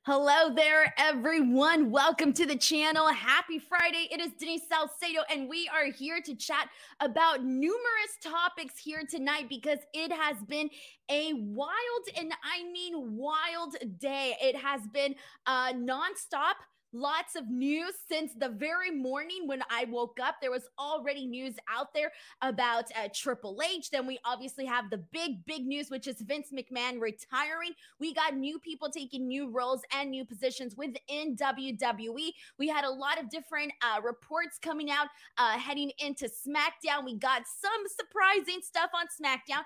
Hello there, everyone. Welcome to the channel. Happy Friday. It is Denise Salcedo, and we are here to chat about numerous topics here tonight because it has been a wild, and I mean wild day. It has been nonstop. Lots of news since the very morning when I woke up. There was already news out there about Triple H. Then we obviously have the big news, which is Vince McMahon retiring. We got new people taking new roles and new positions within WWE. We had a lot of different reports coming out heading into SmackDown. We got some surprising stuff on SmackDown.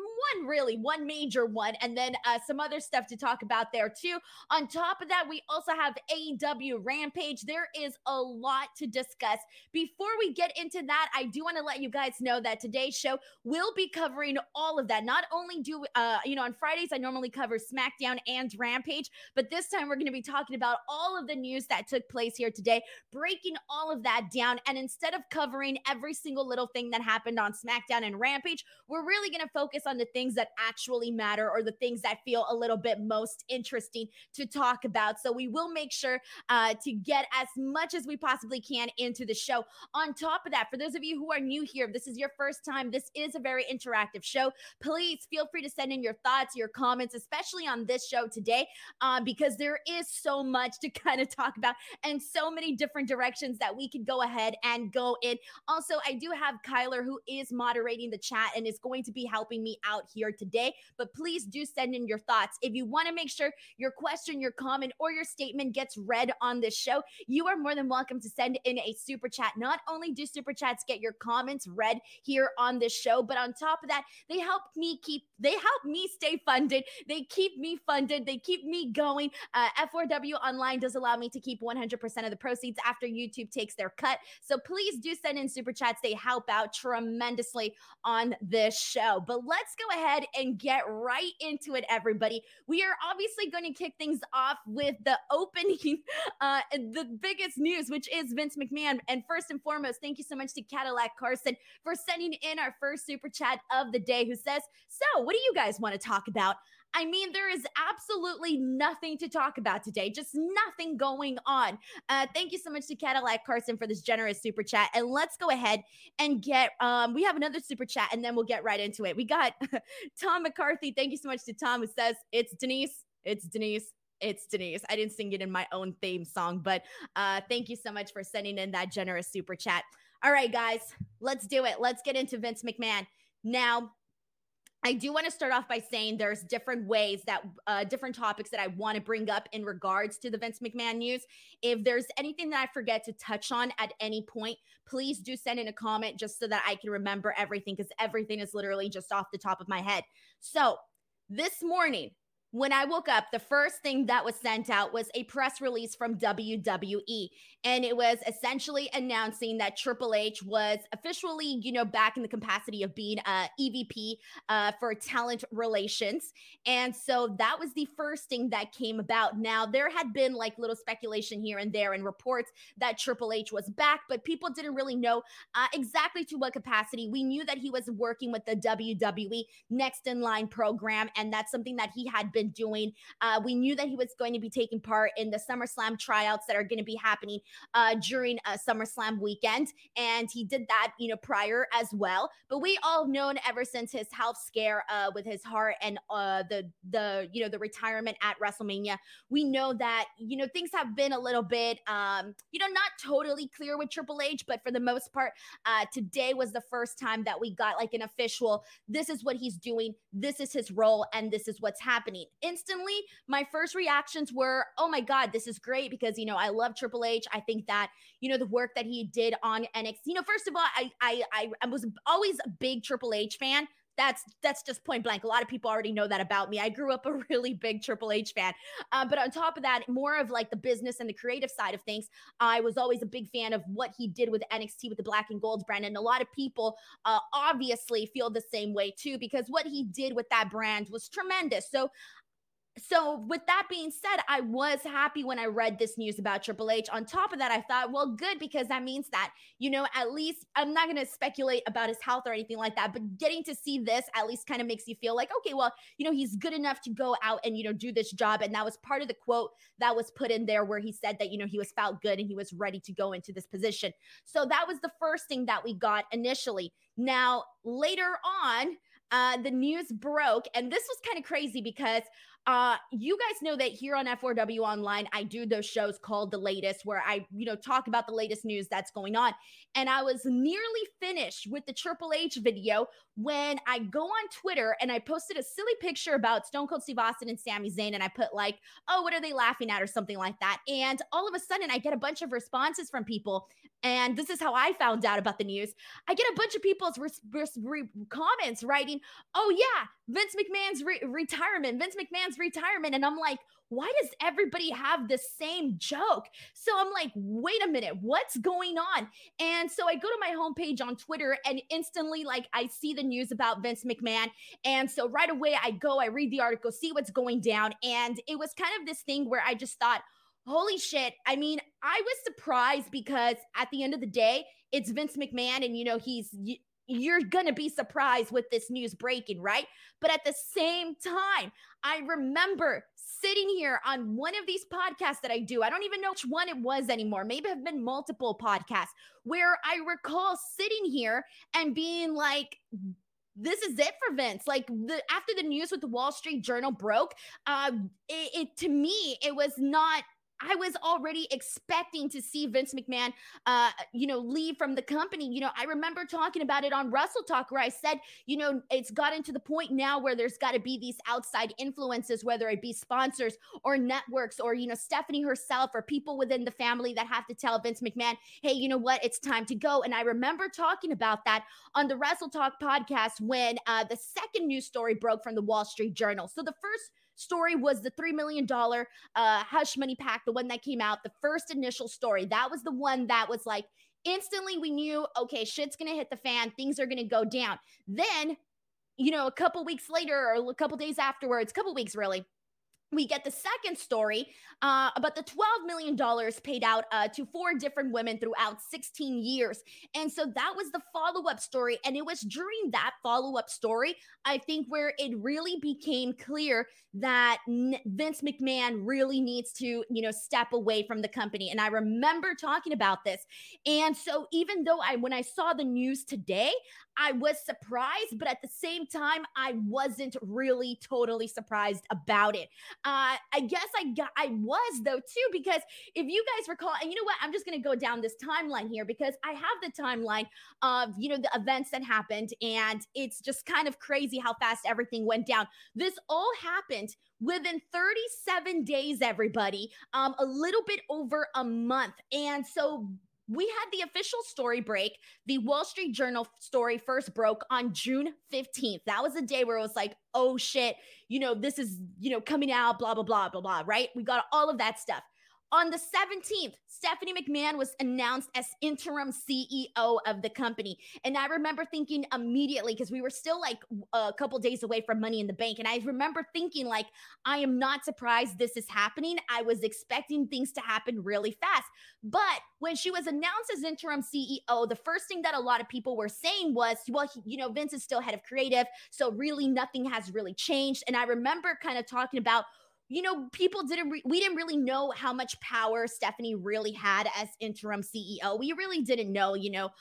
One major one, and then some other stuff to talk about there too. On top of that, we also have AEW Rampage. There is a lot to discuss. Before we get into that, I do want to let you guys know that today's show will be covering all of that. Not only do on Fridays I normally cover SmackDown and Rampage, but this time we're going to be talking about all of the news that took place here today, breaking all of that down. And instead of covering every single little thing that happened on SmackDown and Rampage, we're really going to focus on the things that actually matter, or the things that feel a little bit most interesting to talk about. So we will make sure to get as much as we possibly can into the show. On top of that, for those of you who are new here, if this is your first time, this is a very interactive show. Please feel free to send in your thoughts, your comments, especially on this show today, because there is so much to kind of talk about and so many different directions that we could go ahead and go in. Also, I do have Kyler, who is moderating the chat and is going to be helping me out here today, but please do send in your thoughts. If you want to make sure your question, your comment, or your statement gets read on this show, you are more than welcome to send in a super chat. Not only do super chats get your comments read here on this show, but on top of that, they help me stay funded. They keep me funded. They keep me going. F4W Online does allow me to keep 100% of the proceeds after YouTube takes their cut. So please do send in super chats. They help out tremendously on this show. But let's go ahead and get right into it, everybody. We are obviously going to kick things off with the opening, the biggest news, which is Vince McMahon. And first and foremost, thank you so much to Cadillac Carson for sending in our first super chat of the day, who says, so what do you guys want to talk about? I mean, there is absolutely nothing to talk about today, just nothing going on. Thank you so much to Cadillac Carson for this generous super chat. And let's go ahead and get, we have another super chat, and then we'll get right into it. We got Tom McCarthy. Thank you so much to Tom, who says, it's Denise. It's Denise. It's Denise. I didn't sing it in my own theme song, but thank you so much for sending in that generous super chat. All right, guys, let's do it. Let's get into Vince McMahon. Now, I do want to start off by saying there's different ways that different topics that I want to bring up in regards to the Vince McMahon news. If there's anything that I forget to touch on at any point, please do send in a comment just so that I can remember everything, because everything is literally just off the top of my head. So this morning, when I woke up, the first thing that was sent out was a press release from WWE. And it was essentially announcing that Triple H was officially, back in the capacity of being EVP for talent relations. And so that was the first thing that came about. Now, there had been like little speculation here and there and reports that Triple H was back, but people didn't really know exactly to what capacity. We knew that he was working with the WWE Next in Line program, and that's something that he had been doing. We knew that he was going to be taking part in the SummerSlam tryouts that are going to be happening during SummerSlam weekend, and he did that, prior as well. But we all known ever since his health scare with his heart and the retirement at WrestleMania, we know that things have been a little bit not totally clear with Triple H, but for the most part, today was the first time that we got like an official, this is what he's doing, this is his role, and this is what's happening. Instantly, my first reactions were, oh my God, this is great, because, I love Triple H. I think that, the work that he did on NXT, first of all, I was always a big Triple H fan. That's just point blank. A lot of people already know that about me. I grew up a really big Triple H fan. But on top of that, more of like the business and the creative side of things, I was always a big fan of what he did with NXT with the Black and Gold brand. And a lot of people obviously feel the same way too, because what he did with that brand was tremendous. So So with that being said, I was happy when I read this news about Triple H. On top of that, I thought, well, good, because that means that, at least I'm not going to speculate about his health or anything like that, but getting to see this at least kind of makes you feel like, okay, well, he's good enough to go out and, do this job. And that was part of the quote that was put in there where he said that, he was felt good and he was ready to go into this position. So that was the first thing that we got initially. Now, later on, the news broke, and this was kind of crazy because you guys know that here on F4W Online, I do those shows called The Latest, where I, talk about the latest news that's going on. And I was nearly finished with the Triple H video when I go on Twitter and I posted a silly picture about Stone Cold Steve Austin and Sami Zayn. And I put like, oh, what are they laughing at, or something like that. And all of a sudden I get a bunch of responses from people. And this is how I found out about the news. I get a bunch of people's comments writing, oh yeah, Vince McMahon's retirement. And I'm like, why does everybody have the same joke? So I'm like, wait a minute, what's going on? And so I go to my homepage on Twitter, and instantly, like, I see the news about Vince McMahon. And so right away I read the article, see what's going down. And it was kind of this thing where I just thought, holy shit. I mean, I was surprised because at the end of the day, it's Vince McMahon, and you're going to be surprised with this news breaking, right? But at the same time, I remember sitting here on one of these podcasts that I do. I don't even know which one it was anymore. Maybe have been multiple podcasts where I recall sitting here and being like, this is it for Vince. Like, after the news with the Wall Street Journal broke, to me, it was not. I was already expecting to see Vince McMahon, leave from the company. I remember talking about it on Wrestle Talk, where I said, it's gotten to the point now where there's got to be these outside influences, whether it be sponsors or networks or, Stephanie herself or people within the family that have to tell Vince McMahon, hey, you know what? It's time to go. And I remember talking about that on the Wrestle Talk podcast when the second news story broke from the Wall Street Journal. So the first story was the $3 million hush money pack, the one that came out, the first initial story. That was the one that was like, instantly we knew, okay, shit's going to hit the fan. Things are going to go down. Then, a couple weeks later, or a couple days afterwards, couple weeks really, we get the second story about the $12 million paid out to 4 different women throughout 16 years. And so that was the follow-up story. And it was during that follow-up story, I think, where it really became clear that Vince McMahon really needs to, step away from the company. And I remember talking about this. And so even though when I saw the news today, I was surprised, but at the same time, I wasn't really totally surprised about it. I guess I was though too, because if you guys recall, and you know what, I'm just going to go down this timeline here because I have the timeline of, the events that happened, and it's just kind of crazy how fast everything went down. This all happened within 37 days, everybody, a little bit over a month. And so we had the official story break. The Wall Street Journal story first broke on June 15th. That was the day where it was like, oh shit, this is, coming out, blah, blah, blah, blah, blah, right? We got all of that stuff. On the 17th, Stephanie McMahon was announced as interim CEO of the company. And I remember thinking immediately, because we were still like a couple days away from Money in the Bank. And I remember thinking like, I am not surprised this is happening. I was expecting things to happen really fast. But when she was announced as interim CEO, the first thing that a lot of people were saying was, well, Vince is still head of creative. So really nothing has really changed. And I remember kind of talking about, people we didn't really know how much power Stephanie really had as interim CEO. We really didn't know,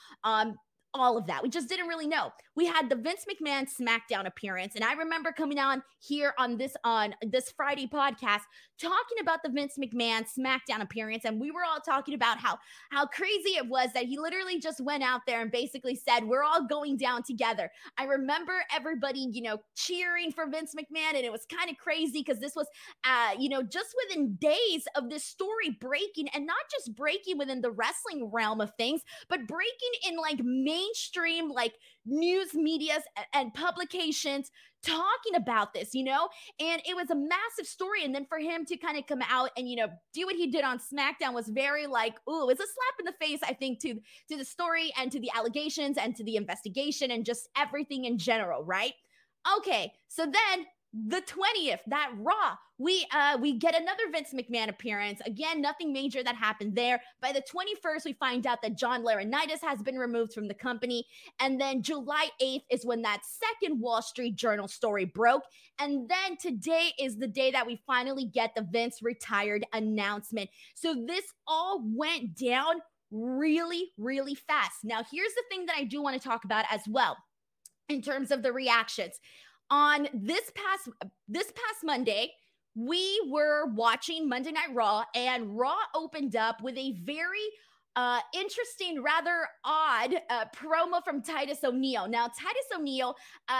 all of that. We just didn't really know. We had the Vince McMahon SmackDown appearance. And I remember coming on here on this Friday podcast, talking about the Vince McMahon SmackDown appearance. And we were all talking about how crazy it was that he literally just went out there and basically said, we're all going down together. I remember everybody, cheering for Vince McMahon. And it was kind of crazy because this was, just within days of this story breaking, and not just breaking within the wrestling realm of things, but breaking in like mainstream, like news medias and publications talking about this, and it was a massive story. And then for him to kind of come out and, do what he did on SmackDown was very like, ooh, it's a slap in the face, I think, to the story and to the allegations and to the investigation and just everything in general, right? Okay, so then the 20th, that Raw, we get another Vince McMahon appearance. Again, nothing major that happened there. By the 21st, we find out that John Laurinaitis has been removed from the company. And then July 8th is when that second Wall Street Journal story broke. And then today is the day that we finally get the Vince retired announcement. So this all went down really, really fast. Now, here's the thing that I do want to talk about as well in terms of the reactions. On this past Monday, we were watching Monday Night Raw, and Raw opened up with a very interesting, rather odd promo from Titus O'Neil. Now, Titus O'Neil,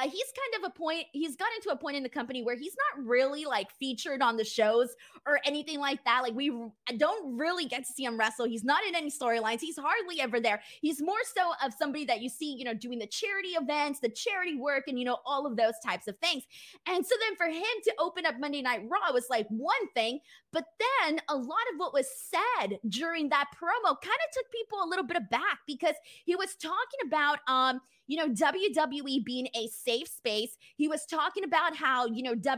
he's gotten to a point in the company where he's not really like featured on the shows or anything like that. Like, we don't really get to see him wrestle. He's not in any storylines. He's hardly ever there. He's more so of somebody that you see, doing the charity events, the charity work, and, all of those types of things. And so then for him to open up Monday Night Raw was like one thing, but then a lot of what was said during that promo kind of took people a little bit aback, because he was talking about WWE being a safe space. He was talking about how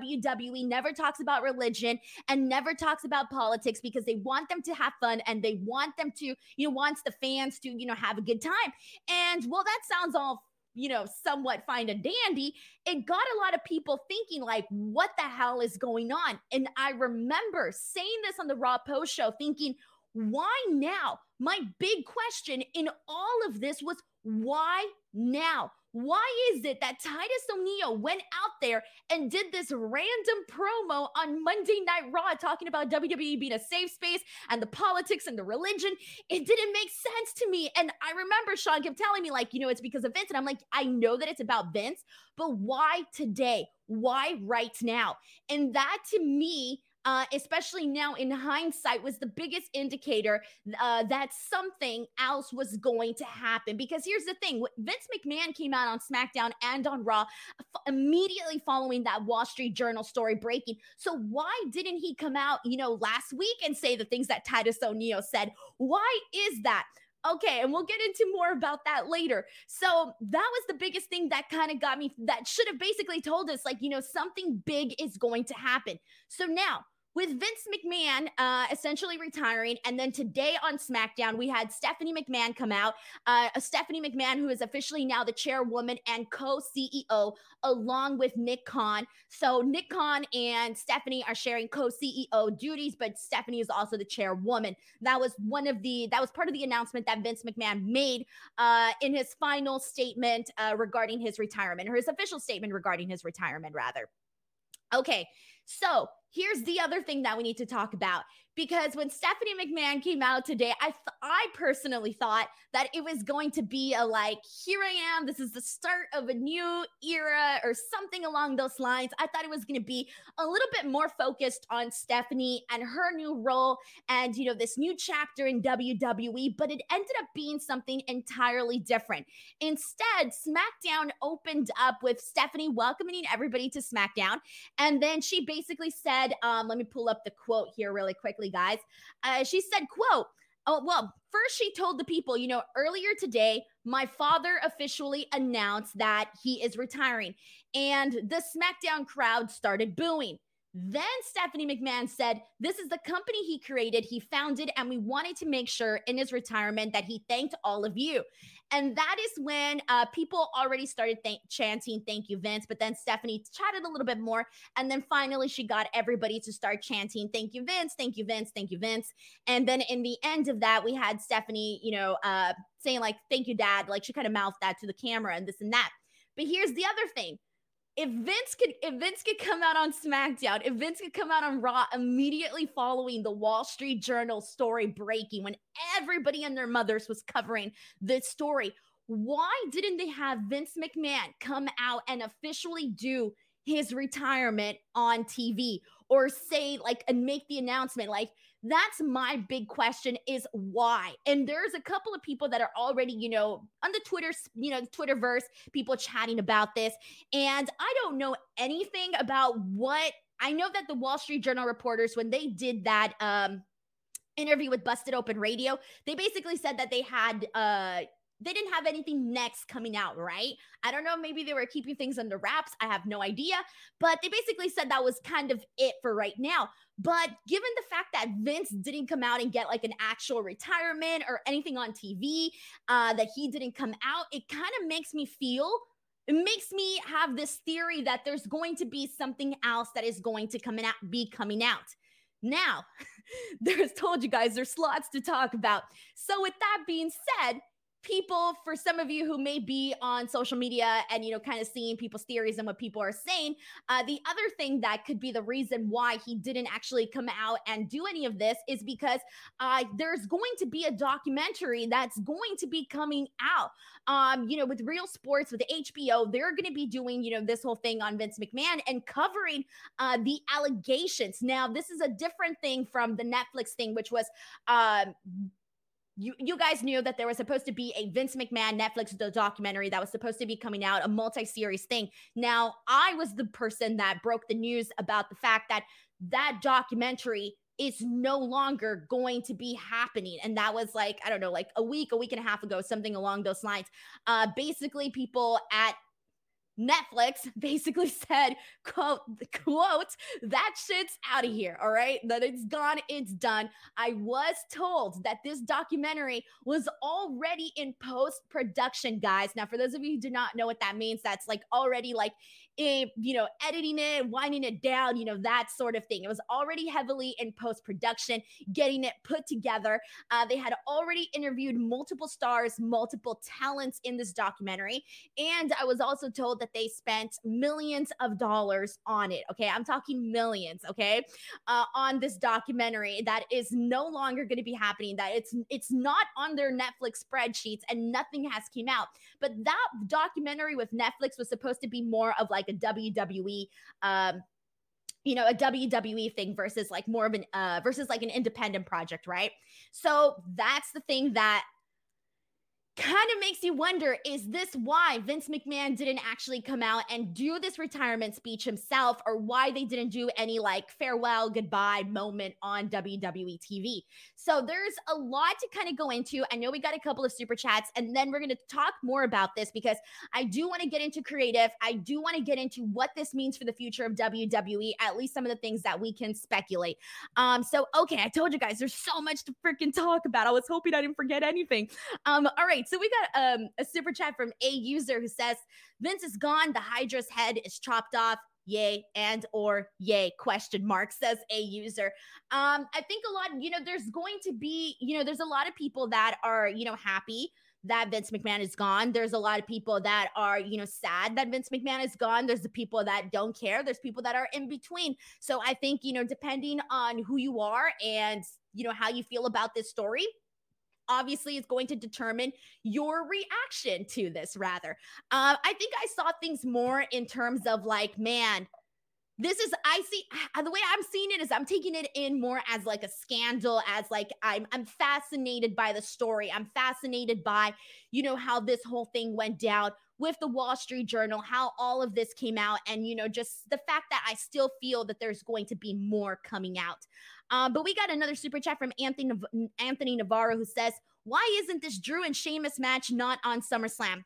WWE never talks about religion and never talks about politics because they want them to have fun and they want them to wants the fans to have a good time. And well, that sounds all somewhat fine and dandy. It got a lot of people thinking like, what the hell is going on? And I remember saying this on the Raw post show thinking, why now? My big question in all of this was, why now? Why is it that Titus O'Neil went out there and did this random promo on Monday Night Raw talking about WWE being a safe space and the politics and the religion? It didn't make sense to me. And I remember Sean kept telling me like, it's because of Vince. And I'm like, I know that it's about Vince, but why today? Why right now? And that to me, especially now in hindsight, was the biggest indicator that something else was going to happen. Because here's the thing, Vince McMahon came out on SmackDown and on Raw immediately following that Wall Street Journal story breaking. So why didn't he come out, last week and say the things that Titus O'Neil said? Why is that? Okay, and we'll get into more about that later. So that was the biggest thing that kind of got me, that should have basically told us, like, something big is going to happen. So now, with Vince McMahon essentially retiring, and then today on SmackDown, we had Stephanie McMahon come out. Stephanie McMahon, who is officially now the chairwoman and co-CEO, along with Nick Khan. So Nick Khan and Stephanie are sharing co-CEO duties, but Stephanie is also the chairwoman. That was part of the announcement that Vince McMahon made in his final statement regarding his retirement, or his official statement regarding his retirement, rather. Okay, so here's the other thing that we need to talk about, because when Stephanie McMahon came out today, I personally thought that it was going to be a like, here I am, this is the start of a new era or something along those lines. I thought it was going to be a little bit more focused on Stephanie and her new role and, this new chapter in WWE, but it ended up being something entirely different. Instead, SmackDown opened up with Stephanie welcoming everybody to SmackDown, and then she basically said, let me pull up the quote here really quickly, guys. She said, quote, "Oh, well, first she told the people, earlier today, my father officially announced that he is retiring." And the SmackDown crowd started booing. Then Stephanie McMahon said, "This is the company he created, he founded, and we wanted to make sure in his retirement that he thanked all of you." And that is when people already started chanting, "Thank you, Vince." But then Stephanie chatted a little bit more. And then finally, she got everybody to start chanting, "Thank you, Vince. Thank you, Vince. Thank you, Vince." And then in the end of that, we had Stephanie, saying like, "Thank you, Dad." Like, she kind of mouthed that to the camera and this and that. But here's the other thing. If Vince could come out on SmackDown, if Vince could come out on Raw immediately following the Wall Street Journal story breaking, when everybody and their mothers was covering this story, why didn't they have Vince McMahon come out and officially do his retirement on TV, or say like, and make the announcement? Like, that's my big question, is why? And there's a couple of people that are already, on the Twitter, Twitterverse, people chatting about this. And I don't know anything about what, I know that the Wall Street Journal reporters, when they did that interview with Busted Open Radio, they basically said that they had they didn't have anything next coming out, right? I don't know, maybe they were keeping things under wraps. I have no idea. But they basically said that was kind of it for right now. But given the fact that Vince didn't come out and get like an actual retirement or anything on TV, that he didn't come out, it kind of makes me feel, it makes me have this theory that there's going to be something else that is going to be coming out. Now, there's told you guys there's lots to talk about. So with that being said, people, for some of you who may be on social media and, you know, kind of seeing people's theories and what people are saying, the other thing that could be the reason why he didn't actually come out and do any of this is because there's going to be a documentary that's going to be coming out. You know, with Real Sports, with the HBO, they're going to be doing, you know, this whole thing on Vince McMahon and covering the allegations. Now, this is a different thing from the Netflix thing, which was you guys knew that there was supposed to be a Vince McMahon Netflix documentary that was supposed to be coming out, a multi-series thing. Now, I was the person that broke the news about the fact that that documentary is no longer going to be happening. And that was like, I don't know, like a week and a half ago, something along those lines. Basically, people at Netflix basically said, quote, that shit's out of here, all right? That it's gone, it's done. I was told that this documentary was already in post-production, guys. Now, for those of you who do not know what that means, that's like already like, you know, editing it, winding it down, you know, that sort of thing. It was already heavily in post-production, getting it put together. They had already interviewed multiple stars, multiple talents in this documentary. And I was also told that they spent millions of dollars on it. Okay. I'm talking millions. Okay. On this documentary that is no longer going to be happening, that it's not on their Netflix spreadsheets and nothing has came out. But that documentary with Netflix was supposed to be more of like a WWE, you know, a WWE thing versus like more of an, versus like an independent project. Right. So that's the thing that kind of makes you wonder, is this why Vince McMahon didn't actually come out and do this retirement speech himself, or why they didn't do any like farewell, goodbye moment on WWE TV? So there's a lot to kind of go into. I know we got a couple of super chats, and then we're going to talk more about this because I do want to get into creative. I do want to get into what this means for the future of WWE, at least some of the things that we can speculate. So, okay, I told you guys there's so much to freaking talk about. I was hoping I didn't forget anything. All right. So we got a super chat from a user who says, Vince is gone. The Hydra's head is chopped off. Yay and or yay, question mark, says a user. I think a lot, you know, there's going to be, you know, there's a lot of people that are, you know, happy that Vince McMahon is gone. There's a lot of people that are, you know, sad that Vince McMahon is gone. There's the people that don't care. There's people that are in between. So I think, you know, depending on who you are and, you know, how you feel about this story, obviously it's going to determine your reaction to this rather. I think I saw things more in terms of like, man, this is, I see, the way I'm seeing it is I'm taking it in more as like a scandal, as like I'm fascinated by the story. I'm fascinated by, you know, how this whole thing went down with the Wall Street Journal, how all of this came out, and, you know, just the fact that I still feel that there's going to be more coming out. But we got another super chat from Anthony Navarro who says, why isn't this Drew and Sheamus match not on SummerSlam?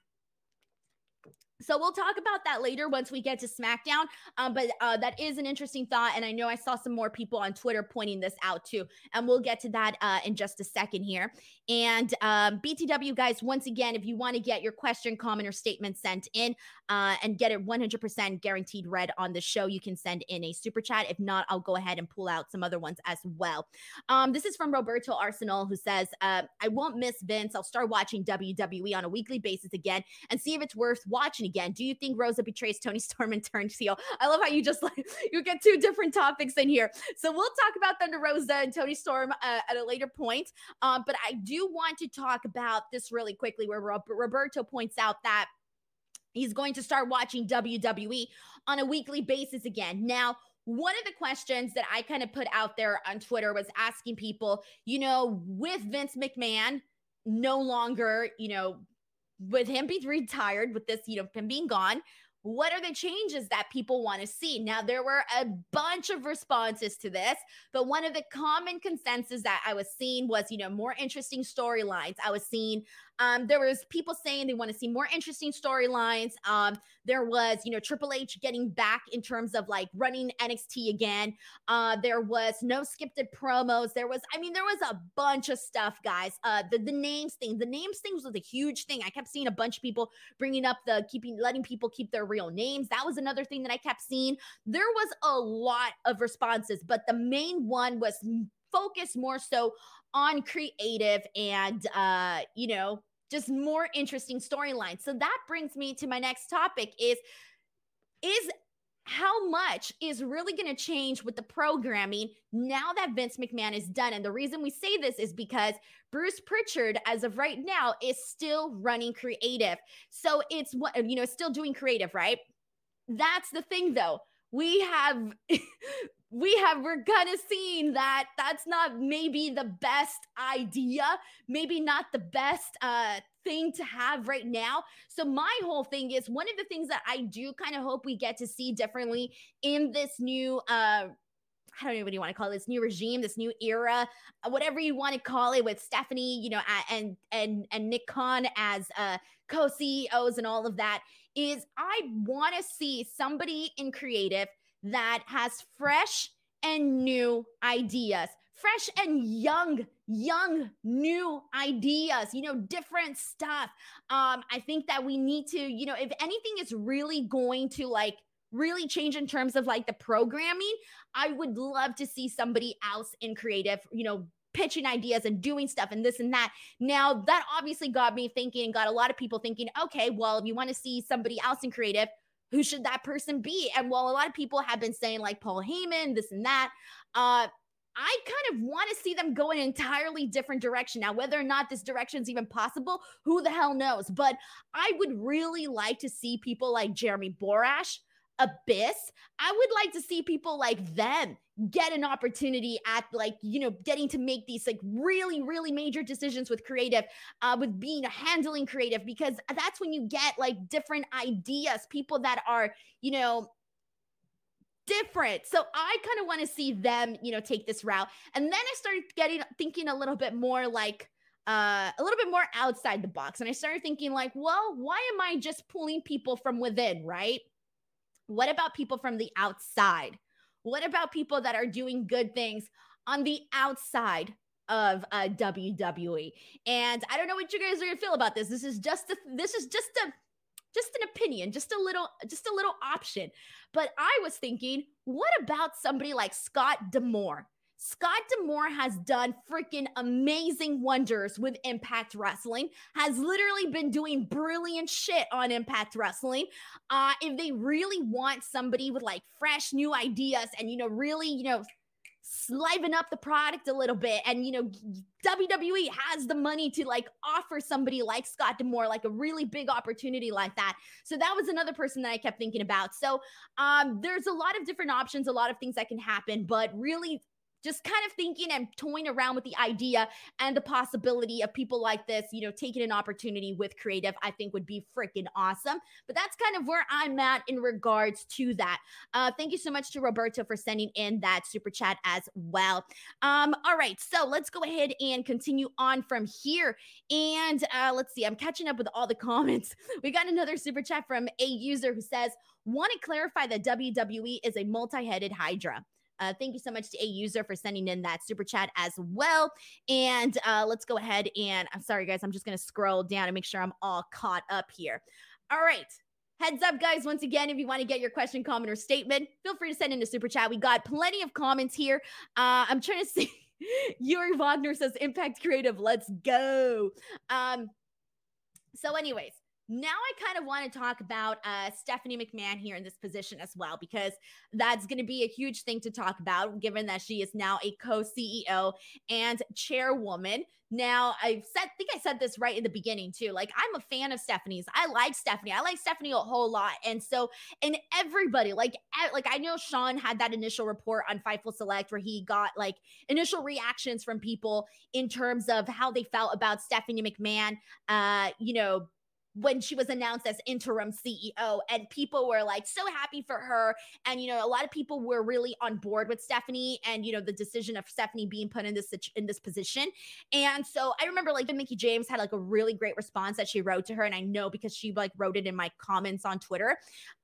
So we'll talk about that later once we get to SmackDown. But that is an interesting thought. And I know I saw some more people on Twitter pointing this out too. And we'll get to that in just a second here. And BTW guys, once again, if you want to get your question, comment, or statement sent in and get it 100% guaranteed read on the show, you can send in a super chat. If not, I'll go ahead and pull out some other ones as well. This is from Roberto Arsenal, who says, I won't miss Vince. I'll start watching WWE on a weekly basis again and see if it's worth watching again. Do you think Rosa betrays Toni Storm and turns heel? I love how you just like, you get two different topics in here. So we'll talk about Thunder Rosa and Toni Storm at a later point. But I do want to talk about this really quickly, where Roberto points out that he's going to start watching WWE on a weekly basis again. Now, one of the questions that I kind of put out there on Twitter was asking people, you know, with Vince McMahon no longer, you know, with him being retired, with this, you know, him being gone, what are the changes that people want to see? Now, there were a bunch of responses to this, but one of the common consensus that I was seeing was, you know, more interesting storylines. I was seeing There was people saying they want to see more interesting storylines. There was, Triple H getting back in terms of like running NXT again. There was no skipped promos. There was a bunch of stuff, guys. The names thing. The names things was a huge thing. I kept seeing a bunch of people bringing up letting people keep their real names. That was another thing that I kept seeing. There was a lot of responses, but the main one was focused more so on creative and, just more interesting storylines. So that brings me to my next topic is how much is really going to change with the programming now that Vince McMahon is done. And the reason we say this is because Bruce Pritchard, as of right now, is still running creative. So it's still doing creative, right? That's the thing, though. We're kind of seeing that that's not maybe the best idea, maybe not the best thing to have right now. So my whole thing is, one of the things that I do kind of hope we get to see differently in this new I don't know what you want to call it, this new regime, this new era, whatever you want to call it, with Stephanie, and Nick Khan as co-CEOs and all of that, is I want to see somebody in creative that has fresh and new ideas, fresh and young, new ideas, different stuff. I think that we need to, if anything is really going to like really change in terms of like the programming, I would love to see somebody else in creative, pitching ideas and doing stuff and this and that. Now, that obviously got me thinking, got a lot of people thinking, okay, well, if you want to see somebody else in creative, who should that person be? And while a lot of people have been saying like Paul Heyman, this and that, I kind of want to see them go in an entirely different direction. Now, whether or not this direction is even possible, who the hell knows? But I would really like to see people like Jeremy Borash, Abyss. I would like to see people like them get an opportunity at getting to make these like really, really major decisions with creative, with handling creative, because that's when you get like different ideas, people that are, different. So I kind of want to see them, take this route. And then I started thinking a little bit more like, a little bit more outside the box. And I started thinking like, well, why am I just pulling people from within, right? What about people from the outside? What about people that are doing good things on the outside of WWE? And I don't know what you guys are gonna feel about this. This is just an opinion, just a little option. But I was thinking, what about somebody like Scott D'Amore? Scott D'Amore has done freaking amazing wonders with Impact Wrestling, has literally been doing brilliant shit on Impact Wrestling. If they really want somebody with like fresh new ideas and, really, liven up the product a little bit, and, WWE has the money to like offer somebody like Scott D'Amore like a really big opportunity like that. So that was another person that I kept thinking about. So there's a lot of different options, a lot of things that can happen, but really just kind of thinking and toying around with the idea and the possibility of people like this, taking an opportunity with creative, I think would be freaking awesome. But that's kind of where I'm at in regards to that. Thank you so much to Roberto for sending in that super chat as well. All right, so let's go ahead and continue on from here. And let's see, I'm catching up with all the comments. We got another super chat from a user who says, want to clarify that WWE is a multi-headed Hydra. Thank you so much to a user for sending in that super chat as well. And let's go ahead and, I'm sorry, guys, I'm just going to scroll down and make sure I'm all caught up here. All right. Heads up, guys. Once again, if you want to get your question, comment, or statement, feel free to send in a super chat. We got plenty of comments here. I'm trying to see. Yuri Wagner says, Impact Creative, let's go. So anyways, now I kind of want to talk about Stephanie McMahon here in this position as well, because that's going to be a huge thing to talk about, given that she is now a co-CEO and chairwoman. Now, think I said this right in the beginning too. Like, I'm a fan of Stephanie's. I like Stephanie. I like Stephanie a whole lot. And so, and everybody, like I know Sean had that initial report on Fightful Select where he got like initial reactions from people in terms of how they felt about Stephanie McMahon, when she was announced as interim CEO, and people were like so happy for her. And, you know, a lot of people were really on board with Stephanie and, you know, the decision of Stephanie being put in this position. And so I remember like Mickie James had like a really great response that she wrote to her. And I know because she like wrote it in my comments on Twitter.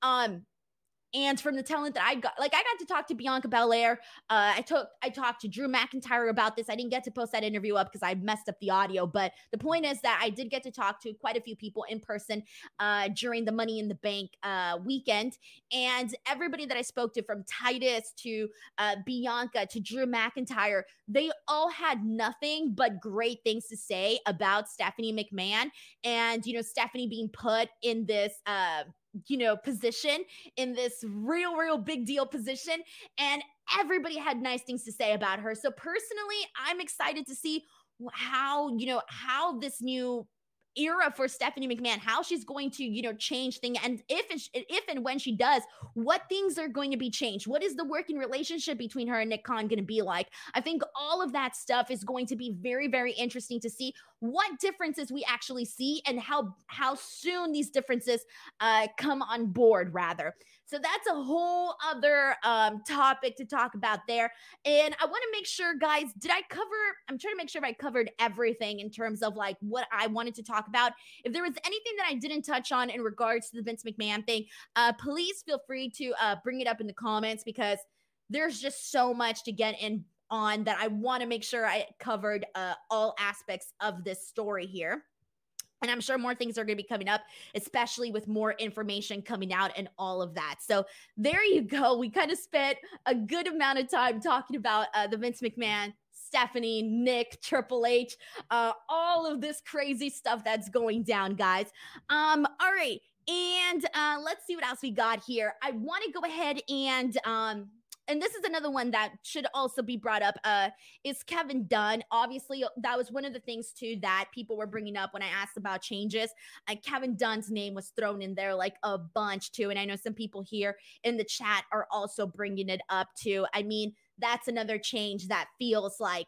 And from the talent that I got to talk to Bianca Belair. I talked to Drew McIntyre about this. I didn't get to post that interview up because I messed up the audio. But the point is that I did get to talk to quite a few people in person during the Money in the Bank weekend. And everybody that I spoke to, from Titus to Bianca to Drew McIntyre, they all had nothing but great things to say about Stephanie McMahon. And, you know, Stephanie being put in this position, in this real big deal position. And everybody had nice things to say about her. So personally, I'm excited to see how this new era for Stephanie McMahon, how she's going to, you know, change things. And if and when she does, what things are going to be changed? What is the working relationship between her and Nick Khan going to be like? I think all of that stuff is going to be very, very interesting to see what differences we actually see and how soon these differences come on board, rather. So that's a whole other topic to talk about there. And I want to make sure, guys, I'm trying to make sure if I covered everything in terms of like what I wanted to talk about. If there was anything that I didn't touch on in regards to the Vince McMahon thing, please feel free to bring it up in the comments, because there's just so much to get in on that I want to make sure I covered all aspects of this story here. And I'm sure more things are going to be coming up, especially with more information coming out and all of that. So there you go. We kind of spent a good amount of time talking about the Vince McMahon, Stephanie, Nick, Triple H, all of this crazy stuff that's going down, guys. All right. And let's see what else we got here. I want to go ahead and this is another one that should also be brought up, is Kevin Dunn. Obviously, that was one of the things, too, that people were bringing up when I asked about changes. Kevin Dunn's name was thrown in there like a bunch, too. And I know some people here in the chat are also bringing it up, too. I mean, that's another change that feels like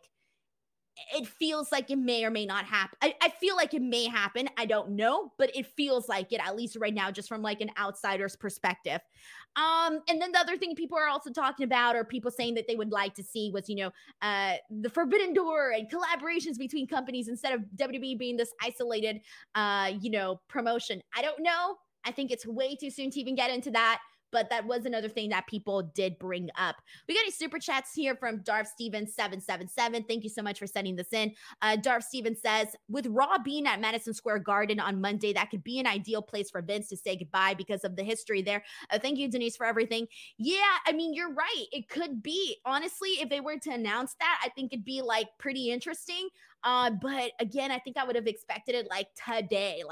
it may or may not happen. I feel like it may happen. I don't know, but it feels like it, at least right now, just from like an outsider's perspective. And then the other thing people are also talking about, or people saying that they would like to see, was, the Forbidden Door and collaborations between companies instead of WWE being this isolated, promotion. I don't know. I think it's way too soon to even get into that. But that was another thing that people did bring up. We got any super chats here from Darth Stevens 777. Thank you so much for sending this in. Darth Stevens says, with Raw being at Madison Square Garden on Monday, that could be an ideal place for Vince to say goodbye because of the history there. Thank you, Denise, for everything. Yeah, I mean, you're right. It could be. Honestly, if they were to announce that, I think it'd be like pretty interesting. But again, I think I would have expected it like today,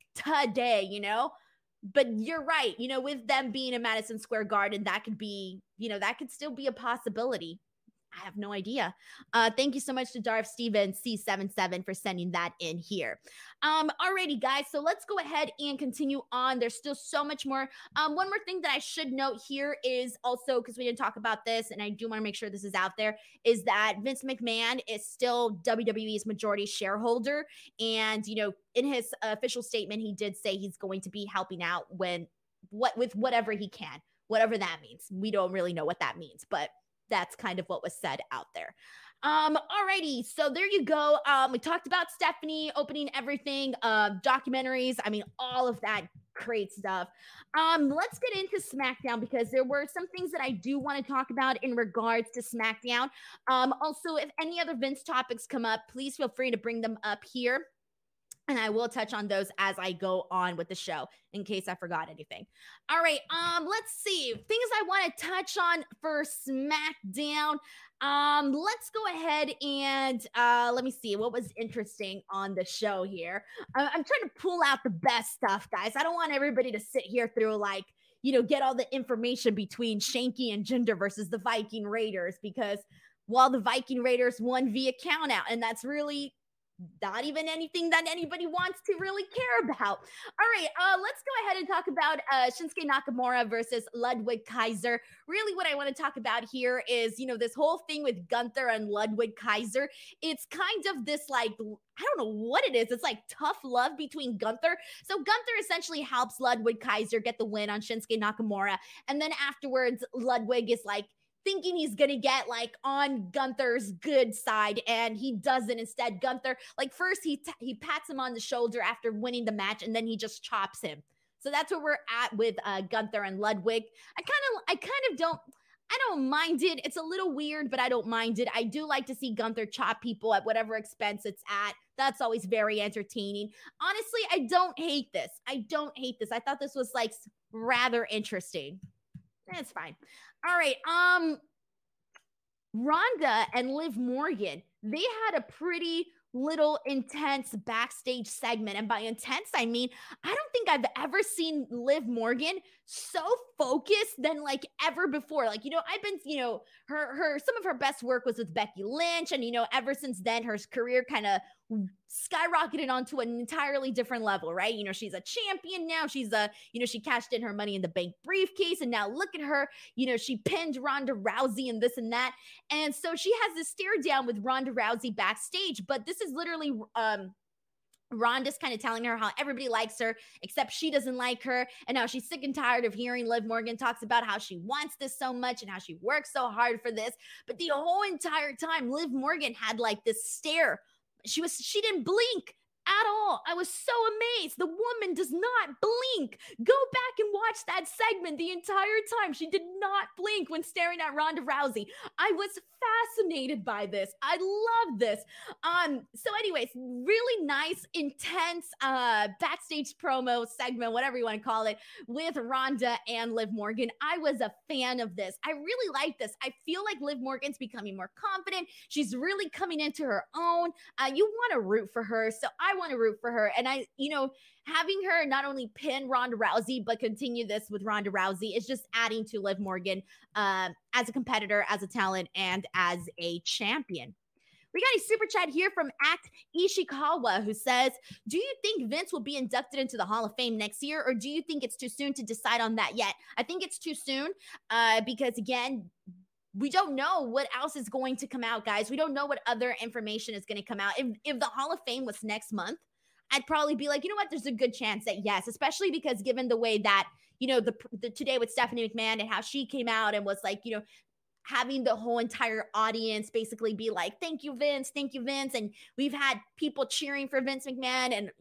But you're right. With them being in Madison Square Garden, that could be, that could still be a possibility. I have no idea. Thank you so much to Darth Stevens C77 for sending that in here. Alrighty, guys. So let's go ahead and continue on. There's still so much more. One more thing that I should note here is also, because we didn't talk about this, and I do want to make sure this is out there, is that Vince McMahon is still WWE's majority shareholder. And, in his official statement, he did say he's going to be helping out with whatever he can, whatever that means. We don't really know what that means, but that's kind of what was said out there. Alrighty, so there you go. We talked about Stephanie opening everything, documentaries. I mean, all of that great stuff. Let's get into SmackDown, because there were some things that I do want to talk about in regards to SmackDown. Also, if any other Vince topics come up, please feel free to bring them up here, and I will touch on those as I go on with the show in case I forgot anything. All right, let's see. Things I want to touch on for SmackDown. Let's go ahead and let me see what was interesting on the show here. I'm trying to pull out the best stuff, guys. I don't want everybody to sit here through get all the information between Shanky and Jinder versus the Viking Raiders, because while the Viking Raiders won via countout, and that's really not even anything that anybody wants to really care about. All right, let's go ahead and talk about Shinsuke Nakamura versus Ludwig Kaiser. Really, what I want to talk about here is, this whole thing with Gunther and Ludwig Kaiser. It's kind of this, like, I don't know what it is. It's like tough love between Gunther. So Gunther essentially helps Ludwig Kaiser get the win on Shinsuke Nakamura. And then afterwards, Ludwig is like, thinking he's gonna get like on Gunther's good side, and he doesn't. Instead, Gunther, like, first he pats him on the shoulder after winning the match, and then he just chops him. So that's where we're at with Gunther and Ludwig. I don't mind it. It's a little weird, but I don't mind it. I do like to see Gunther chop people at whatever expense it's at. That's always very entertaining. Honestly, I don't hate this. I thought this was like rather interesting. It's fine. All right. Ronda and Liv Morgan, they had a pretty little intense backstage segment. And by intense, I mean, I don't think I've ever seen Liv Morgan so focused than like ever before. Like, I've been, some of her best work was with Becky Lynch. And, ever since then, her career kind of skyrocketed onto an entirely different level, right? She's a champion now. She's she cashed in her Money in the Bank briefcase, and now look at her. She pinned Ronda Rousey and this and that. And so she has this stare down with Ronda Rousey backstage, but this is literally Ronda's kind of telling her how everybody likes her, except she doesn't like her. And now she's sick and tired of hearing Liv Morgan talks about how she wants this so much and how she works so hard for this. But the whole entire time, Liv Morgan had like this stare. She didn't blink at all. I was so amazed. The woman does not blink. Go back and watch that segment the entire time. She did not blink when staring at Ronda Rousey. I was fascinated by this. I love this. So anyways, really nice, intense backstage promo segment, whatever you want to call it, with Ronda and Liv Morgan. I was a fan of this. I really like this. I feel like Liv Morgan's becoming more confident. She's really coming into her own. You want to root for her. So I want to root for her. And having her not only pin Ronda Rousey, but continue this with Ronda Rousey is just adding to Liv Morgan as a competitor, as a talent, and as a champion. We got a super chat here from Ishikawa, who says, do you think Vince will be inducted into the Hall of Fame next year, or do you think it's too soon to decide on that yet? I think it's too soon because, again, we don't know what else is going to come out, guys. We don't know what other information is going to come out. If the Hall of Fame was next month, I'd probably be like, there's a good chance that yes, especially because given the way that, the Today with Stephanie McMahon and how she came out and was like, having the whole entire audience basically be like, thank you, Vince. And we've had people cheering for Vince McMahon. And,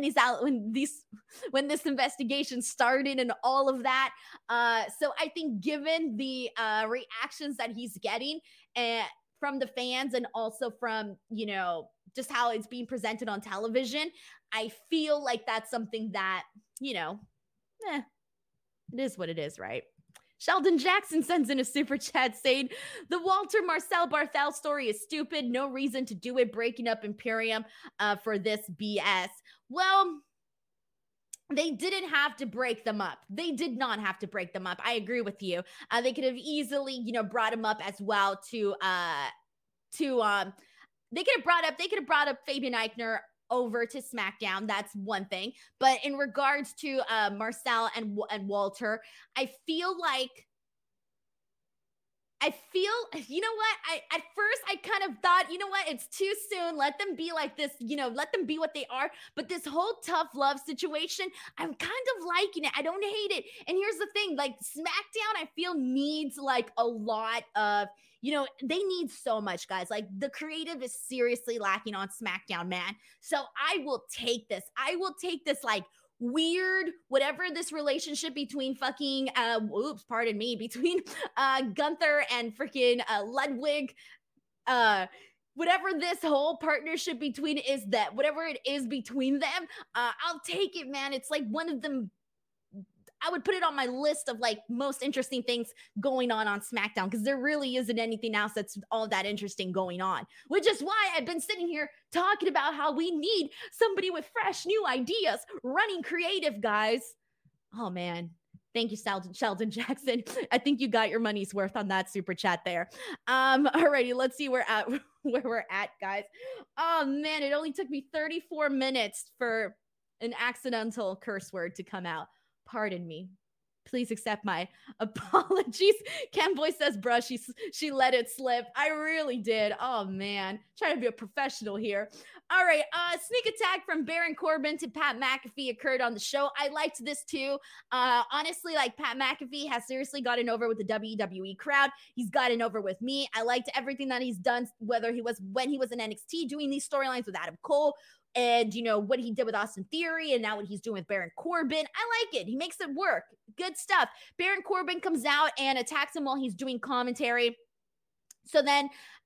when this investigation started and all of that. So I think given the reactions that he's getting from the fans and also from, just how it's being presented on television, I feel like that's something that, it is what it is, right? Sheldon Jackson sends in a super chat saying, the Walter Marcel Barthel story is stupid. No reason to do it. Breaking up Imperium for this BS. Well, they didn't have to break them up. They did not have to break them up. I agree with you. They could have easily, brought him up as well to they could have brought up Fabian Eichner over to SmackDown. That's one thing. But in regards to Marcel and Walter, I feel, you know what? At first I kind of thought, it's too soon. Let them be like this, let them be what they are. But this whole tough love situation, I'm kind of liking it. I don't hate it. And here's the thing, like SmackDown, I feel needs like a lot of, they need so much, guys. Like the creative is seriously lacking on SmackDown, man. So I will take this. Like weird, whatever this relationship between between Gunther and freaking Ludwig, whatever this whole partnership between is, that whatever it is between them, I'll take it, man. It's like one of them. I would put it on my list of like most interesting things going on SmackDown, because there really isn't anything else that's all that interesting going on, which is why I've been sitting here talking about how we need somebody with fresh new ideas running creative, guys. Oh man, Thank you, Sheldon Jackson. I think you got your money's worth on that super chat there. Alrighty, let's see where we're at, guys. Oh man, it only took me 34 minutes for an accidental curse word to come out. Pardon me. Please accept my apologies. Camboy says, bruh, she let it slip. I really did. Oh man, trying to be a professional here. All right, sneak attack from Baron Corbin to Pat McAfee occurred on the show. I liked this too. Honestly, like Pat McAfee has seriously gotten over with the WWE crowd. He's gotten over with me. I liked everything that he's done, whether he was when he was in NXT doing these storylines with Adam Cole, and what he did with Austin Theory, and now what he's doing with Baron Corbin. I like it. He makes it work. Good stuff. Baron Corbin comes out and attacks him while he's doing commentary. So then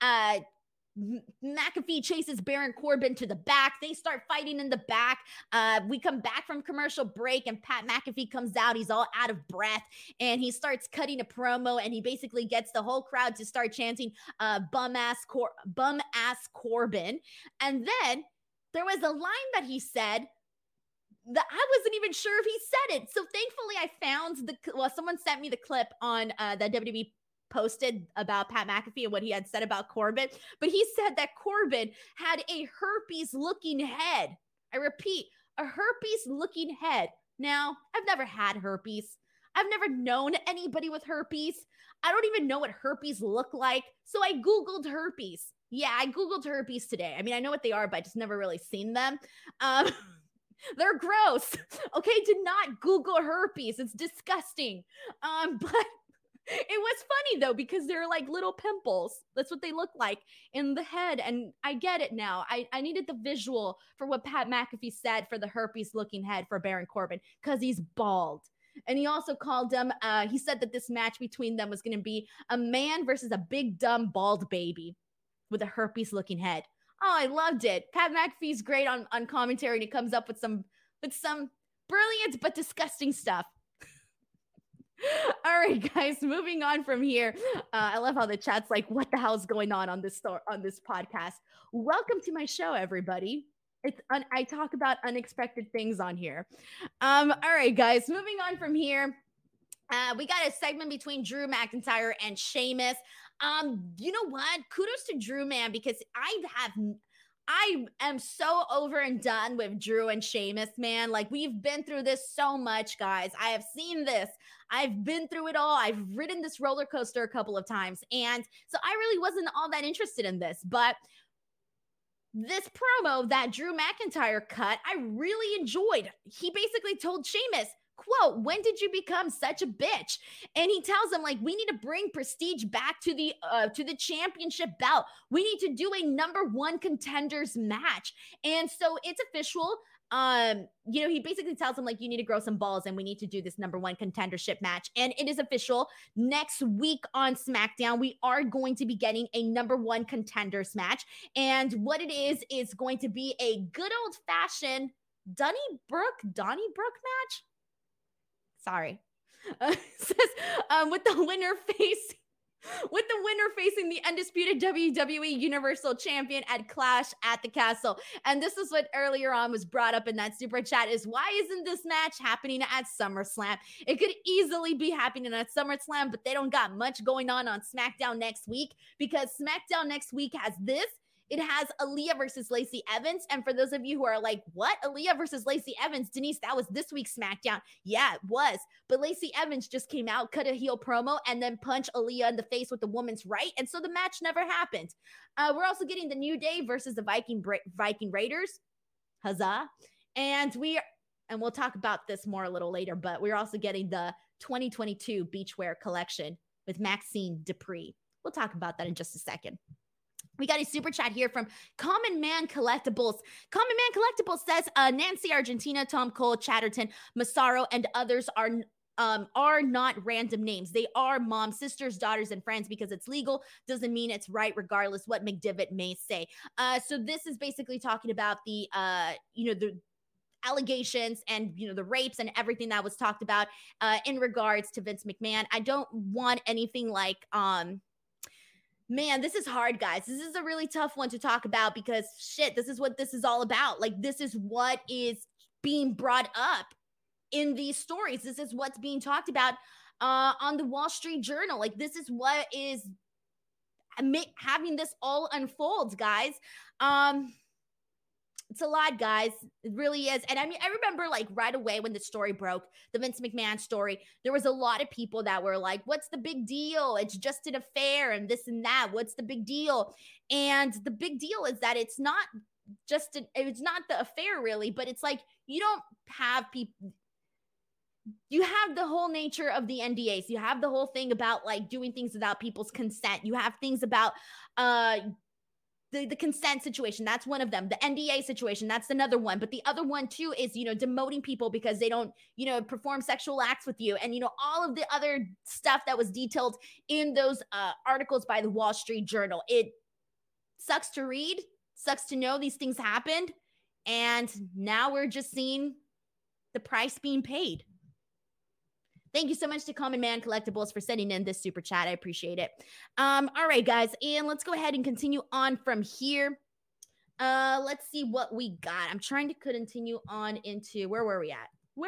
McAfee chases Baron Corbin to the back. They start fighting in the back. We come back from commercial break, and Pat McAfee comes out. He's all out of breath, and he starts cutting a promo, and he basically gets the whole crowd to start chanting bum ass Corbin. And then there was a line that he said that I wasn't even sure if he said it. So thankfully I found someone sent me the clip on that WWE posted about Pat McAfee and what he had said about Corbin. But he said that Corbin had a herpes looking head. I repeat, a herpes looking head. Now, I've never had herpes. I've never known anybody with herpes. I don't even know what herpes look like. So I Googled herpes. Yeah, I Googled herpes today. I mean, I know what they are, but I just never really seen them. They're gross. Okay, do not Google herpes. It's disgusting. But it was funny though, because they're like little pimples. That's what they look like in the head. And I get it now. I needed the visual for what Pat McAfee said for the herpes looking head for Baron Corbin, because he's bald. And he also called him, he said that this match between them was going to be a man versus a big, dumb, bald baby with a herpes looking head. Oh, I loved it. Pat McAfee's great on commentary, and he comes up with some brilliant but disgusting stuff. All right, guys, moving on from here. I love how the chat's like, what the hell's going on this podcast? Welcome to my show, everybody. I talk about unexpected things on here. All right, guys, moving on from here. We got a segment between Drew McIntyre and Sheamus. You know what? Kudos to Drew, man, because I am so over and done with Drew and Sheamus, man. Like, we've been through this so much, guys. I have seen this. I've been through it all. I've ridden this roller coaster a couple of times. And so I really wasn't all that interested in this. But this promo that Drew McIntyre cut, I really enjoyed. He basically told Sheamus, quote, when did you become such a bitch? And he tells him, like, we need to bring prestige back to the championship belt. We need to do a number one contenders match. And so it's official. He basically tells him, like, you need to grow some balls and we need to do this number one contendership match. And it is official. Next week on SmackDown, we are going to be getting a number one contenders match. And what it is going to be a good old fashioned Donnybrook match. Sorry. Says with the winner facing the undisputed WWE Universal Champion at Clash at the Castle. And this is what earlier on was brought up in that super chat, is why isn't this match happening at SummerSlam? It could easily be happening at SummerSlam, but they don't got much going on SmackDown next week, because SmackDown next week has this. It has Aaliyah versus Lacey Evans. And for those of you who are like, what? Aaliyah versus Lacey Evans? Denise, that was this week's SmackDown. Yeah, it was. But Lacey Evans just came out, cut a heel promo, and then punched Aaliyah in the face with the woman's right. And so the match never happened. We're also getting the New Day versus the Viking Raiders. Huzzah. And we'll talk about this more a little later, but we're also getting the 2022 Beachwear collection with Maxine Dupree. We'll talk about that in just a second. We got a super chat here from Common Man Collectibles. Common Man Collectibles says, Nancy Argentina, Tom Cole, Chatterton, Massaro, and others are not random names. They are moms, sisters, daughters, and friends. Because it's legal doesn't mean it's right, regardless what McDivitt may say. So this is basically talking about the allegations and the rapes and everything that was talked about in regards to Vince McMahon. I don't want anything like man, this is hard, guys. This is a really tough one to talk about, because shit, this is what this is all about. Like, this is what is being brought up in these stories. This is what's being talked about on the Wall Street Journal. Like, this is what is having this all unfold, guys. It's a lot, guys. It really is. And I mean, I remember like right away when the story broke, the Vince McMahon story, there was a lot of people that were like, what's the big deal? It's just an affair and this and that. What's the big deal? And the big deal is that it's not it's not the affair really, but it's like, you don't have people, you have the whole nature of the NDAs. You have the whole thing about like doing things without people's consent. You have things about the consent situation. That's one of them. The NDA situation, that's another one. But the other one too is, demoting people because they don't, perform sexual acts with you. And, all of the other stuff that was detailed in those articles by the Wall Street Journal. It sucks to read, sucks to know these things happened. And now we're just seeing the price being paid. Thank you so much to Common Man Collectibles for sending in this super chat. I appreciate it. All right, guys. And let's go ahead and continue on from here. Let's see what we got. I'm trying to continue on into, where were we at?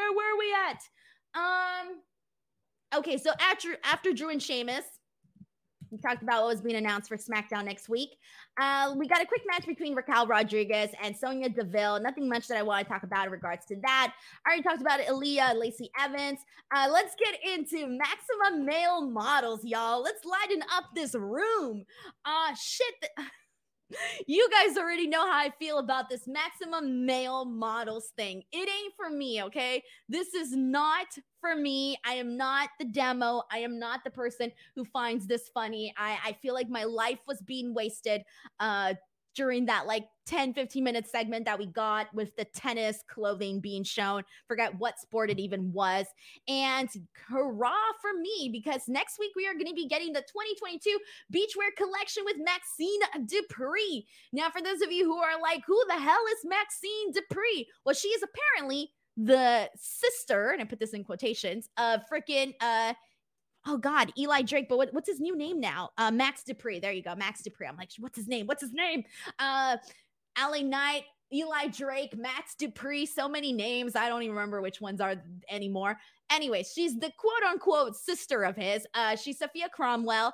Okay, so after Drew and Sheamus, we talked about what was being announced for SmackDown next week. We got a quick match between Raquel Rodriguez and Sonya Deville. Nothing much that I want to talk about in regards to that. I already talked about Aaliyah and Lacey Evans. Let's get into Maximum Male Models, y'all. Let's lighten up this room. You guys already know how I feel about this Maximum Male Models thing. It ain't for me, okay? This is not for me. I am not the demo. I am not the person who finds this funny. I feel like my life was being wasted during that like 10-15 minute segment that we got with the tennis clothing being shown. Forget what sport it even was. And hurrah for me, because next week we are going to be getting the 2022 beachwear collection with Maxine Dupree. Now, for those of you who are like, who the hell is Maxine Dupree? Well, she is apparently the sister, and I put this in quotations, of freaking oh God, Eli Drake, but what's his new name now? Max Dupree. There you go, Max Dupree. I'm like, what's his name? LA Knight, Eli Drake, Max Dupree. So many names. I don't even remember which ones are anymore. Anyway, she's the quote unquote sister of his. She's Sophia Cromwell.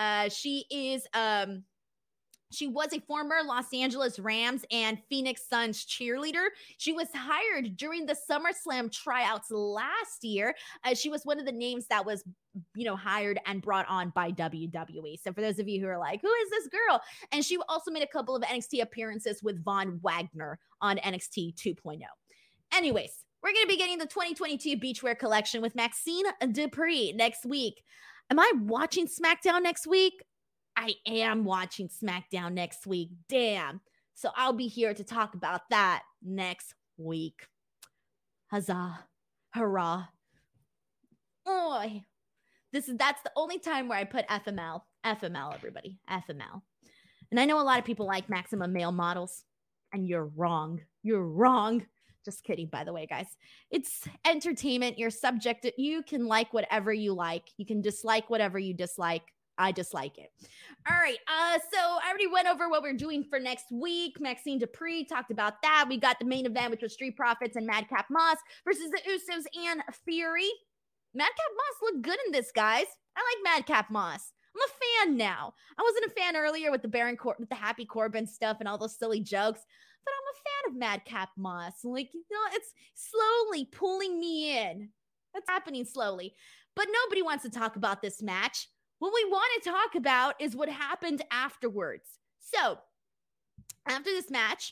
She was a former Los Angeles Rams and Phoenix Suns cheerleader. She was hired during the SummerSlam tryouts last year. She was one of the names that was, hired and brought on by WWE. So for those of you who are like, who is this girl? And she also made a couple of NXT appearances with Von Wagner on NXT 2.0. Anyways, we're going to be getting the 2022 beachwear collection with Maxine Dupree next week. Am I watching SmackDown next week? I am watching SmackDown next week. Damn. So I'll be here to talk about that next week. Huzzah. Hurrah. Oy. That's the only time where I put FML. FML, everybody. FML. And I know a lot of people like Maximum Male Models, and you're wrong. You're wrong. Just kidding, by the way, guys. It's entertainment. You're subject. You can like whatever you like. You can dislike whatever you dislike. I dislike it. All right. So I already went over what we're doing for next week. Maxine Dupree talked about that. We got the main event, which was Street Profits and Madcap Moss versus the Usos and Fury. Madcap Moss looked good in this, guys. I like Madcap Moss. I'm a fan now. I wasn't a fan earlier with the Happy Corbin stuff and all those silly jokes, but I'm a fan of Madcap Moss. Like, it's slowly pulling me in. That's happening slowly. But nobody wants to talk about this match. What we want to talk about is what happened afterwards. So, after this match,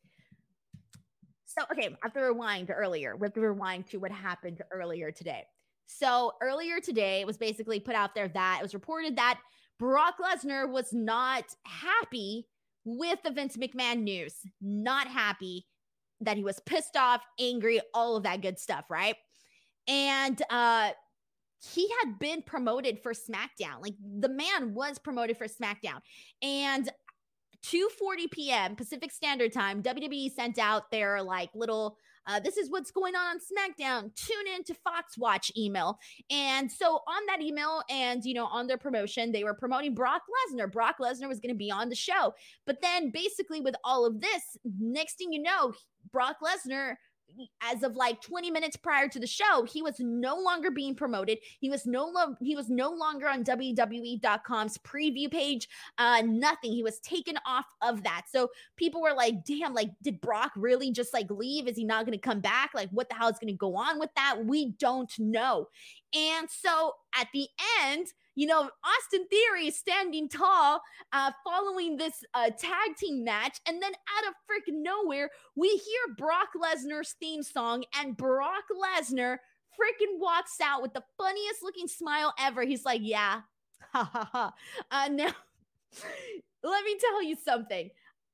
I have to rewind earlier. We have to rewind to what happened earlier today. So, earlier today, it was basically put out there that it was reported that Brock Lesnar was not happy with the Vince McMahon news. Not happy, that he was pissed off, angry, all of that good stuff, right? And, he had been promoted for SmackDown. Like, the man was promoted for SmackDown. And 2:40 p.m. Pacific Standard Time, WWE sent out their like little, this is what's going on SmackDown. Tune in to Fox Watch email. And so on that email and, on their promotion, they were promoting Brock Lesnar. Brock Lesnar was going to be on the show. But then basically with all of this, next thing you know, Brock Lesnar as of like 20 minutes prior to the show, he was no longer being promoted. He was no longer on WWE.com's preview page. Nothing. He was taken off of that. So people were like, damn, like, did Brock really just like leave? Is he not going to come back? Like, what the hell is going to go on with that? We don't know. And so at the end, Austin Theory is standing tall following this tag team match. And then out of freaking nowhere, we hear Brock Lesnar's theme song, and Brock Lesnar freaking walks out with the funniest looking smile ever. He's like, yeah, ha ha ha. Now, let me tell you something.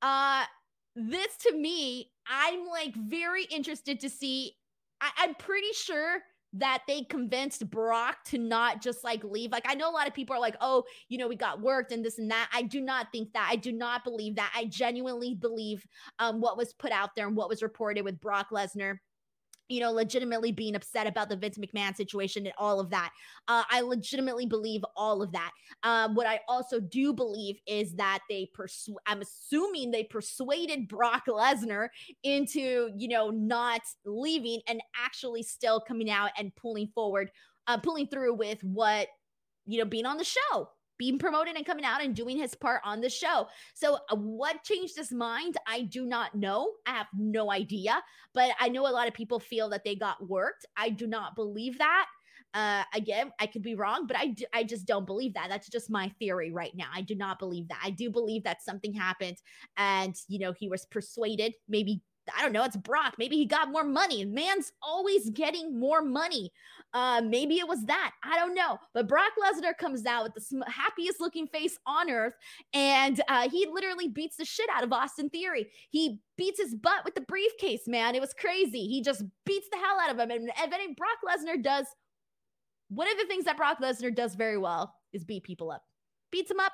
This to me, I'm like very interested to see. I'm pretty sure that they convinced Brock to not just like leave. Like, I know a lot of people are like, oh, we got worked and this and that. I do not think that. I do not believe that. I genuinely believe what was put out there and what was reported with Brock Lesnar, legitimately being upset about the Vince McMahon situation and all of that. I legitimately believe all of that. What I also do believe is that I'm assuming they persuaded Brock Lesnar into, not leaving and actually still coming out and pulling through with what, being on the show, being promoted and coming out and doing his part on the show. So what changed his mind? I do not know. I have no idea, but I know a lot of people feel that they got worked. I do not believe that. Again, I could be wrong, but I just don't believe that. That's just my theory right now. I do not believe that. I do believe that something happened and, he was persuaded, maybe, I don't know, it's Brock. Maybe he got more money. Man's always getting more money. Maybe it was that. I don't know. But Brock Lesnar comes out with the happiest looking face on earth, and he literally beats the shit out of Austin Theory. He beats his butt with the briefcase, man. It was crazy. He just beats the hell out of him. And then Brock Lesnar does, one of the things that Brock Lesnar does very well is beat people up. Beats him up,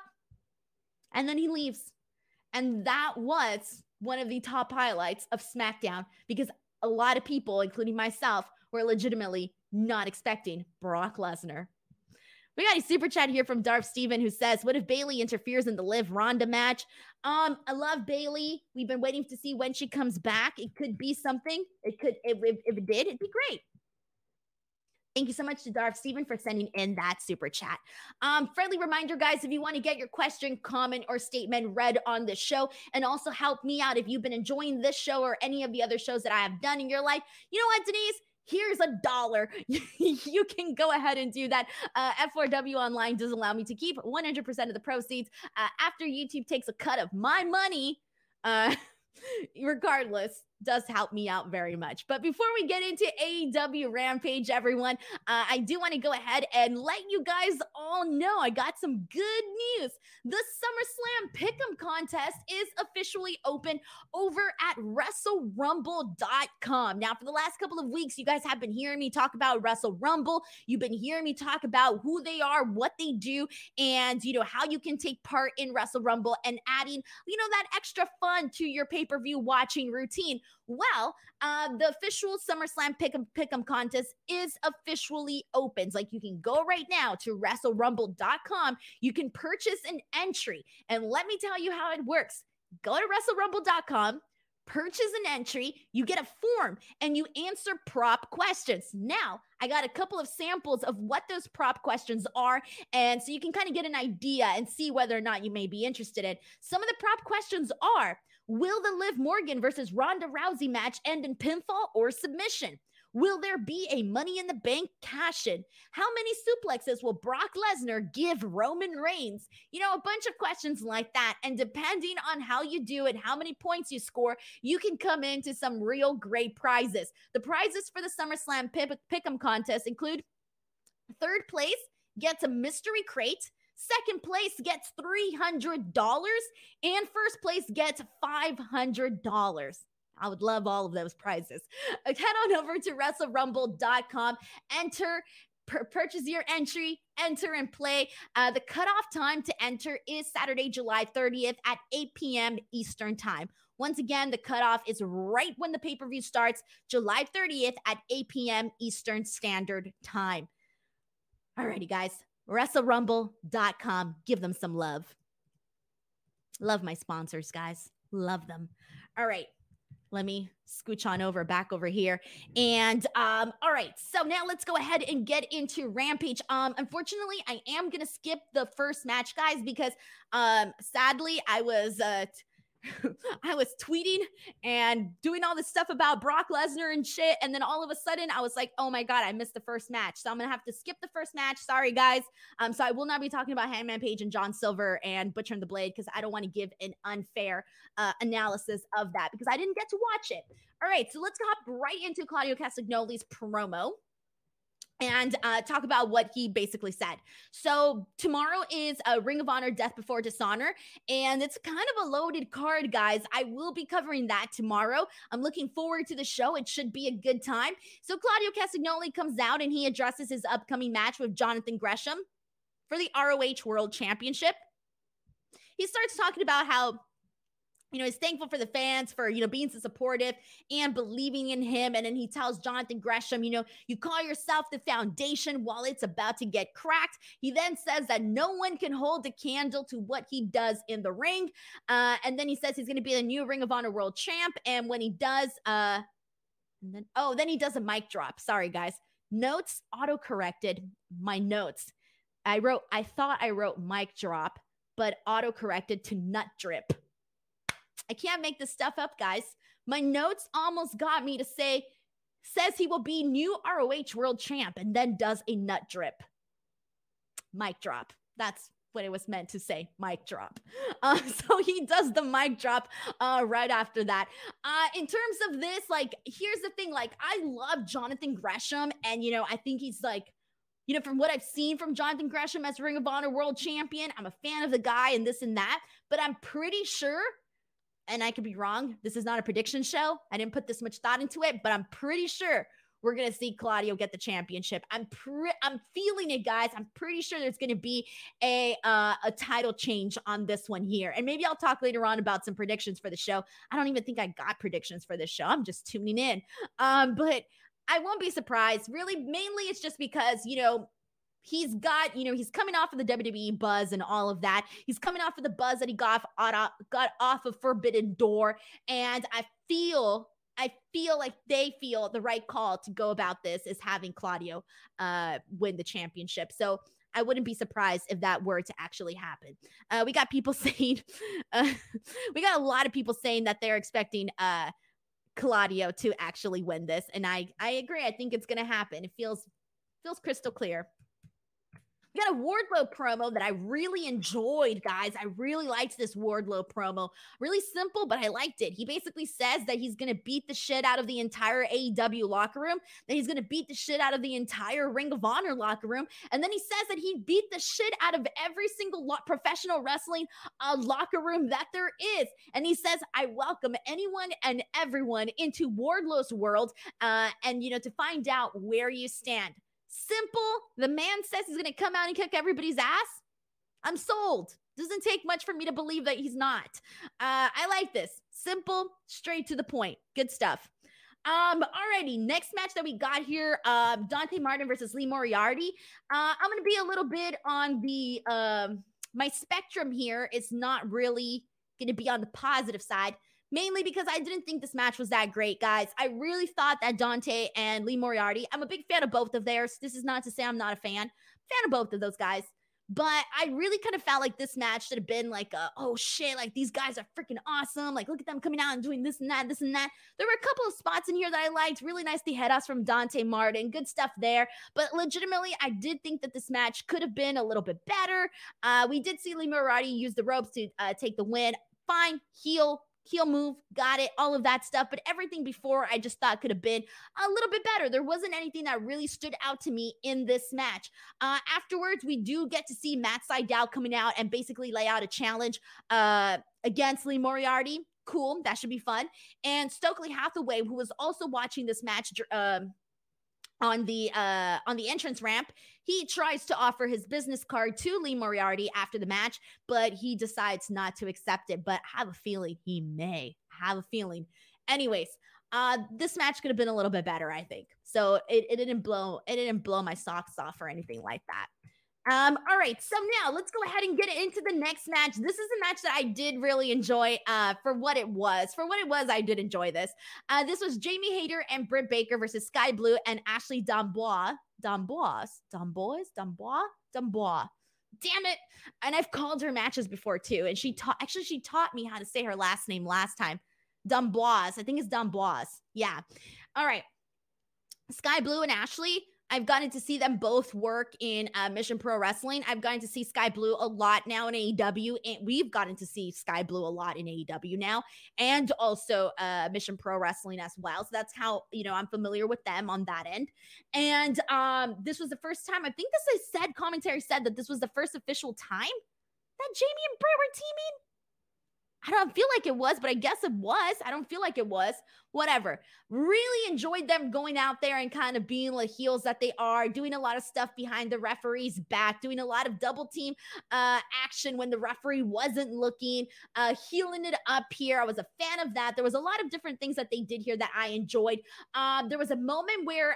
and then he leaves. And that was one of the top highlights of SmackDown, because a lot of people, including myself, were legitimately not expecting Brock Lesnar. We got a super chat here from Darth Steven who says, what if Bayley interferes in the Liv Ronda match? I love Bayley. We've been waiting to see when she comes back. It could be something. It could, if it did, it'd be great. Thank you so much to Darth Steven for sending in that super chat. Friendly reminder, guys, if you want to get your question, comment, or statement read on this show, and also help me out if you've been enjoying this show or any of the other shows that I have done in your life, you know what, Denise? Here's $1. You can go ahead and do that. F4W Online does allow me to keep 100% of the proceeds after YouTube takes a cut of my money. Regardless, does help me out very much. But before we get into AEW Rampage, everyone, I do want to go ahead and let you guys all know I got some good news. The SummerSlam Pick'em contest is officially open over at WrestleRumble.com. Now, for the last couple of weeks, you guys have been hearing me talk about Wrestle Rumble. You've been hearing me talk about who they are, what they do, and, how you can take part in Wrestle Rumble and adding, that extra fun to your pay-per-view watching routine. Well, the official SummerSlam Pick'em contest is officially open. Like, you can go right now to WrestleRumble.com. You can purchase an entry. And let me tell you how it works. Go to WrestleRumble.com. Purchase an entry, you get a form, and you answer prop questions. Now, I got a couple of samples of what those prop questions are, and so you can kind of get an idea and see whether or not you may be interested in. Some of the prop questions are, will the Liv Morgan versus Ronda Rousey match end in pinfall or submission? Will there be a Money in the Bank cash-in? How many suplexes will Brock Lesnar give Roman Reigns? A bunch of questions like that. And depending on how you do it, how many points you score, you can come into some real great prizes. The prizes for the SummerSlam Pick'em contest include third place gets a mystery crate, second place gets $300, and first place gets $500. I would love all of those prizes. Head on over to WrestleRumble.com, purchase your entry, enter and play. The cutoff time to enter is Saturday, July 30th at 8 p.m. Eastern Time. Once again, the cutoff is right when the pay-per-view starts, July 30th at 8 p.m. Eastern Standard Time. Alrighty, guys. WrestleRumble.com. Give them some love. Love my sponsors, guys. Love them. All right. Let me scooch on back over here. And all right, so now let's go ahead and get into Rampage. Unfortunately, I am gonna skip the first match, guys, because sadly I was I was tweeting and doing all this stuff about Brock Lesnar and shit. And then all of a sudden I was like, oh my God, I missed the first match. So I'm going to have to skip the first match. Sorry, guys. So I will not be talking about Hangman Page and John Silver and Butcher and the Blade because I don't want to give an unfair analysis of that because I didn't get to watch it. All right, so let's hop right into Claudio Castagnoli's promo and talk about what he basically said. So tomorrow is a Ring of Honor Death Before Dishonor, and it's kind of a loaded card, guys. I will be covering that tomorrow. I'm looking forward to the show. It should be a good time. So Claudio Castagnoli comes out and he addresses his upcoming match with Jonathan Gresham for the ROH World Championship. He starts talking about how he's thankful for the fans for, being so supportive and believing in him. And then he tells Jonathan Gresham, you call yourself the foundation while it's about to get cracked. He then says that no one can hold a candle to what he does in the ring. And then he says he's going to be the new Ring of Honor World Champ. And when he does, then he does a mic drop. Sorry, guys. Notes auto-corrected my notes. I thought I wrote mic drop, but auto-corrected to nut drip. I can't make this stuff up, guys. My notes almost got me to says he will be new ROH World Champ and then does a nut drip. Mic drop. That's what it was meant to say, mic drop. So he does the mic drop right after that. In terms of this, here's the thing. I love Jonathan Gresham, and, I think he's from what I've seen from Jonathan Gresham as Ring of Honor World Champion, I'm a fan of the guy and this and that, but I'm pretty sure, and I could be wrong, this is not a prediction show. I didn't put this much thought into it, but I'm pretty sure we're going to see Claudio get the championship. I'm feeling it, guys. I'm pretty sure there's going to be a title change on this one here. And maybe I'll talk later on about some predictions for the show. I don't even think I got predictions for this show. I'm just tuning in. But I won't be surprised. Really, mainly it's just because, he's got, he's coming off of the WWE buzz and all of that. He's coming off of the buzz that he got off of Forbidden Door. And I feel like they feel the right call to go about this is having Claudio win the championship. So I wouldn't be surprised if that were to actually happen. We got people saying, we got a lot of people saying that they're expecting Claudio to actually win this. And I agree. I think it's going to happen. It feels crystal clear. We got a Wardlow promo that I really enjoyed, guys. I really liked this Wardlow promo. Really simple, but I liked it. He basically says that he's going to beat the shit out of the entire AEW locker room, that he's going to beat the shit out of the entire Ring of Honor locker room, and then he says that he beat the shit out of every single professional wrestling locker room that there is. And he says, I welcome anyone and everyone into Wardlow's world, and, to find out where you stand. Simple. The man says he's going to come out and kick everybody's ass. I'm sold. Doesn't take much for me to believe that he's not. I like this. Simple, straight to the point. Good stuff. Alrighty, next match that we got here, Dante Martin versus Lee Moriarty. I'm going to be a little bit on the, my spectrum here is not really going to be on the positive side. Mainly because I didn't think this match was that great, guys. I really thought that Dante and Lee Moriarty, I'm a big fan of both of theirs. This is not to say I'm not a fan of both of those guys. But I really kind of felt like this match should have been oh shit, these guys are freaking awesome. Look at them coming out and doing this and that. There were a couple of spots in here that I liked. Really nice head-offs from Dante Martin. Good stuff there. But legitimately, I did think that this match could have been a little bit better. We did see Lee Moriarty use the ropes to take the win. Fine, heel move, got it, all of that stuff. But everything before I just thought could have been a little bit better. There wasn't anything that really stood out to me in this match. Afterwards, we do get to see Matt Sydal coming out and basically lay out a challenge against Lee Moriarty. Cool, that should be fun. And Stokely Hathaway, who was also watching this match on the entrance ramp, he tries to offer his business card to Lee Moriarty after the match, but he decides not to accept it. But I have a feeling he may. Anyways, this match could have been a little bit better, I think. So it didn't blow my socks off or anything like that. All right, so now let's go ahead and get into the next match. This is a match that I did really enjoy for what it was. For what it was, I did enjoy this. This was Jamie Hayter and Britt Baker versus Sky Blue and Ashley Dambois. Dambois. Damn it. And I've called her matches before too. And she taught me how to say her last name last time. Dambois. I think it's Dambois. Yeah. All right. Sky Blue and Ashley, I've gotten to see them both work in Mission Pro Wrestling. I've gotten to see Sky Blue a lot now in AEW, and we've gotten to see Sky Blue a lot in AEW now, and also Mission Pro Wrestling as well. So that's how, I'm familiar with them on that end. And this was the first time, I think commentary said that this was the first official time that Jamie and Britt were teaming. I don't feel like it was, but I guess it was. I don't feel like it was. Whatever. Really enjoyed them going out there and kind of being the heels that they are, doing a lot of stuff behind the referee's back, doing a lot of double team action when the referee wasn't looking, healing it up here. I was a fan of that. There was a lot of different things that they did here that I enjoyed. There was a moment where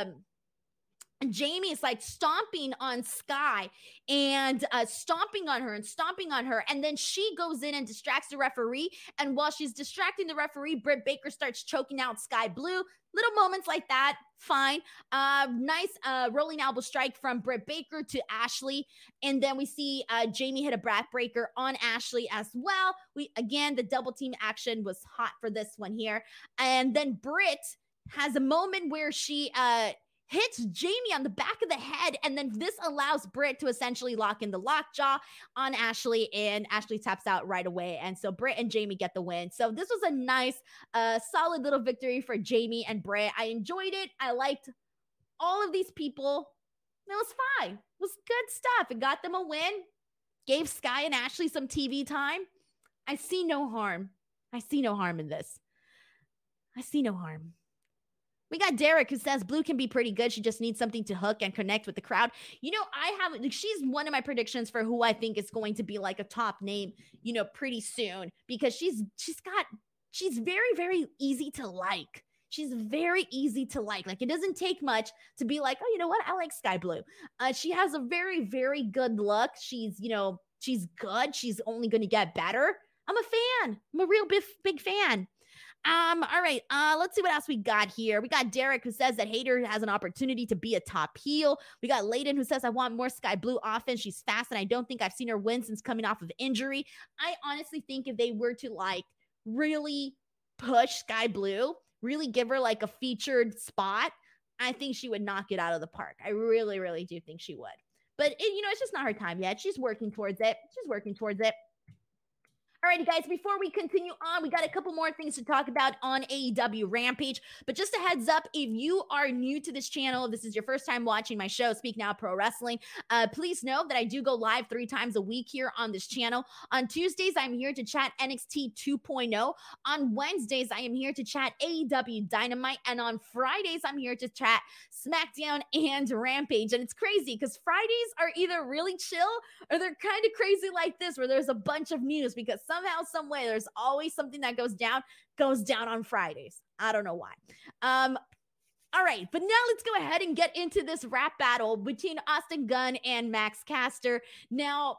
Jamie is like stomping on Sky and stomping on her. And then she goes in and distracts the referee. And while she's distracting the referee, Britt Baker starts choking out Sky Blue. Little moments like that. Fine. Nice rolling elbow strike from Britt Baker to Ashley. And then we see Jamie hit a backbreaker on Ashley as well. The double team action was hot for this one here. And then Britt has a moment where she hits Jamie on the back of the head, and then this allows Britt to essentially lock in the lockjaw on Ashley, and Ashley taps out right away. And so Britt and Jamie get the win. So this was a nice, solid little victory for Jamie and Britt. I enjoyed it. I liked all of these people. It was fine. It was good stuff. It got them a win. Gave Sky and Ashley some TV time. I see no harm. I see no harm in this. I see no harm. We got Derek who says Blue can be pretty good. She just needs something to hook and connect with the crowd. She's one of my predictions for who I think is going to be like a top name, pretty soon, because she's very, very easy to like. She's very easy to like. Like, it doesn't take much to be like, oh, you know what? I like Sky Blue. She has a very, very good look. She's good. She's only going to get better. I'm a fan. I'm a real big fan. All right. Let's see what else we got here. We got Derek who says that Hayter has an opportunity to be a top heel. We got Layden who says, I want more Sky Blue offense. She's fast, and I don't think I've seen her win since coming off of injury. I honestly think if they were to really push Sky Blue, really give her like a featured spot, I think she would knock it out of the park. I really, really do think she would. But it's just not her time yet. She's working towards it. Alrighty, guys, before we continue on, we got a couple more things to talk about on AEW Rampage. But just a heads up, if you are new to this channel, this is your first time watching my show, Speak Now Pro Wrestling, please know that I do go live 3 times a week here on this channel. On Tuesdays, I'm here to chat NXT 2.0. On Wednesdays, I am here to chat AEW Dynamite. And on Fridays, I'm here to chat SmackDown and Rampage. And it's crazy because Fridays are either really chill or they're kind of crazy like this, where there's a bunch of news, because somehow, some way, there's always something that goes down on Fridays. I don't know why. All right, but now let's go ahead and get into this rap battle between Austin Gunn and Max Caster. Now,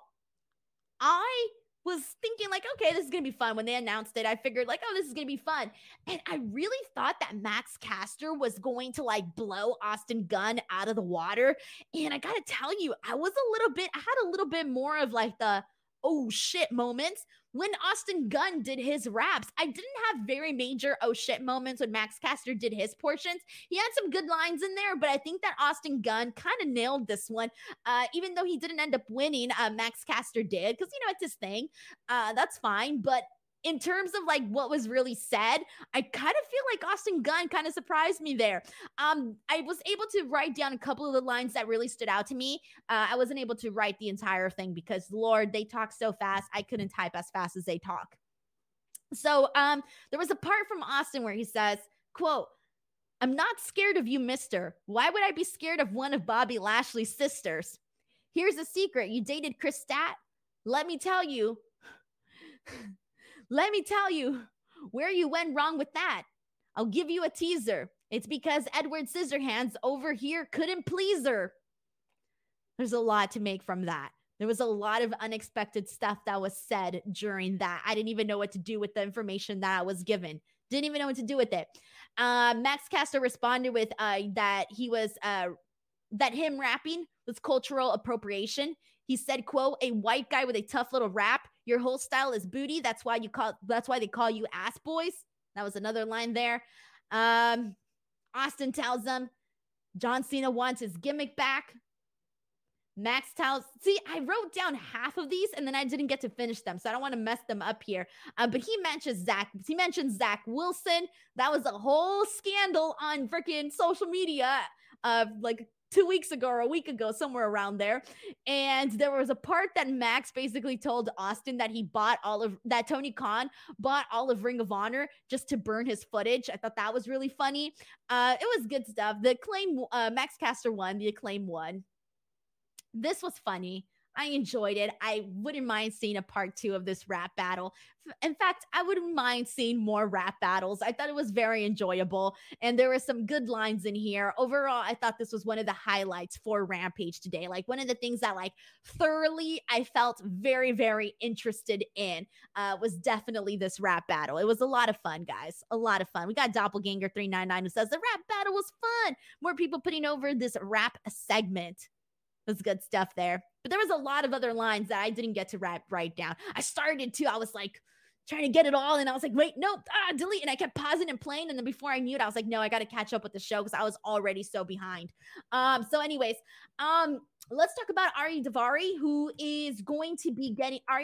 I was thinking okay, this is going to be fun. When they announced it, I figured this is going to be fun. And I really thought that Max Caster was going to blow Austin Gunn out of the water. And I got to tell you, I had a little bit more of the oh shit moments when Austin Gunn did his raps. I didn't have very major oh shit moments when Max Caster did his portions. He had some good lines in there, but I think that Austin Gunn kind of nailed this one. Even though he didn't end up winning, Max Caster did, because it's his thing. That's fine. But in terms of what was really said, I kind of feel like Austin Gunn kind of surprised me there. I was able to write down a couple of the lines that really stood out to me. I wasn't able to write the entire thing because, Lord, they talk so fast. I couldn't type as fast as they talk. So there was a part from Austin where he says, quote, "I'm not scared of you, mister. Why would I be scared of one of Bobby Lashley's sisters? Here's a secret. You dated Chris Stat? Let me tell you where you went wrong with that. I'll give you a teaser. It's because Edward Scissorhands over here couldn't please her." There's a lot to make from that. There was a lot of unexpected stuff that was said during that. I didn't even know what to do with the information that I was given. Didn't even know what to do with it. Max Caster responded with that him rapping was cultural appropriation. He said, quote, "A white guy with a tough little rap. Your whole style is booty. That's why they call you ass boys." That was another line there. Austin tells them John Cena wants his gimmick back. Max tells, see, I wrote down half of these and then I didn't get to finish them, so I don't want to mess them up here. But he mentions Zach Wilson. That was a whole scandal on freaking social media, like 2 weeks ago or a week ago, somewhere around there. And there was a part that Max basically told Austin that that Tony Khan bought all of Ring of Honor just to burn his footage. I thought that was really funny. It was good stuff. The Acclaim, Max Caster won. The Acclaim won. This was funny. I enjoyed it. I wouldn't mind seeing a part 2 of this rap battle. In fact, I wouldn't mind seeing more rap battles. I thought it was very enjoyable, and there were some good lines in here. Overall, I thought this was one of the highlights for Rampage today. Like, one of the things that, like, thoroughly I felt very, very interested in was definitely this rap battle. It was a lot of fun, guys. A lot of fun. We got Doppelganger399 who says the rap battle was fun. More people putting over this rap segment. That's good stuff there. But there was a lot of other lines that I didn't get to write down. I started to. I was like trying to get it all. And I was like, wait, nope, delete. And I kept pausing and playing. And then before I knew it, I was like, no, I got to catch up with the show because I was already so behind. So anyways, let's talk about Ariya Daivari, who's going to be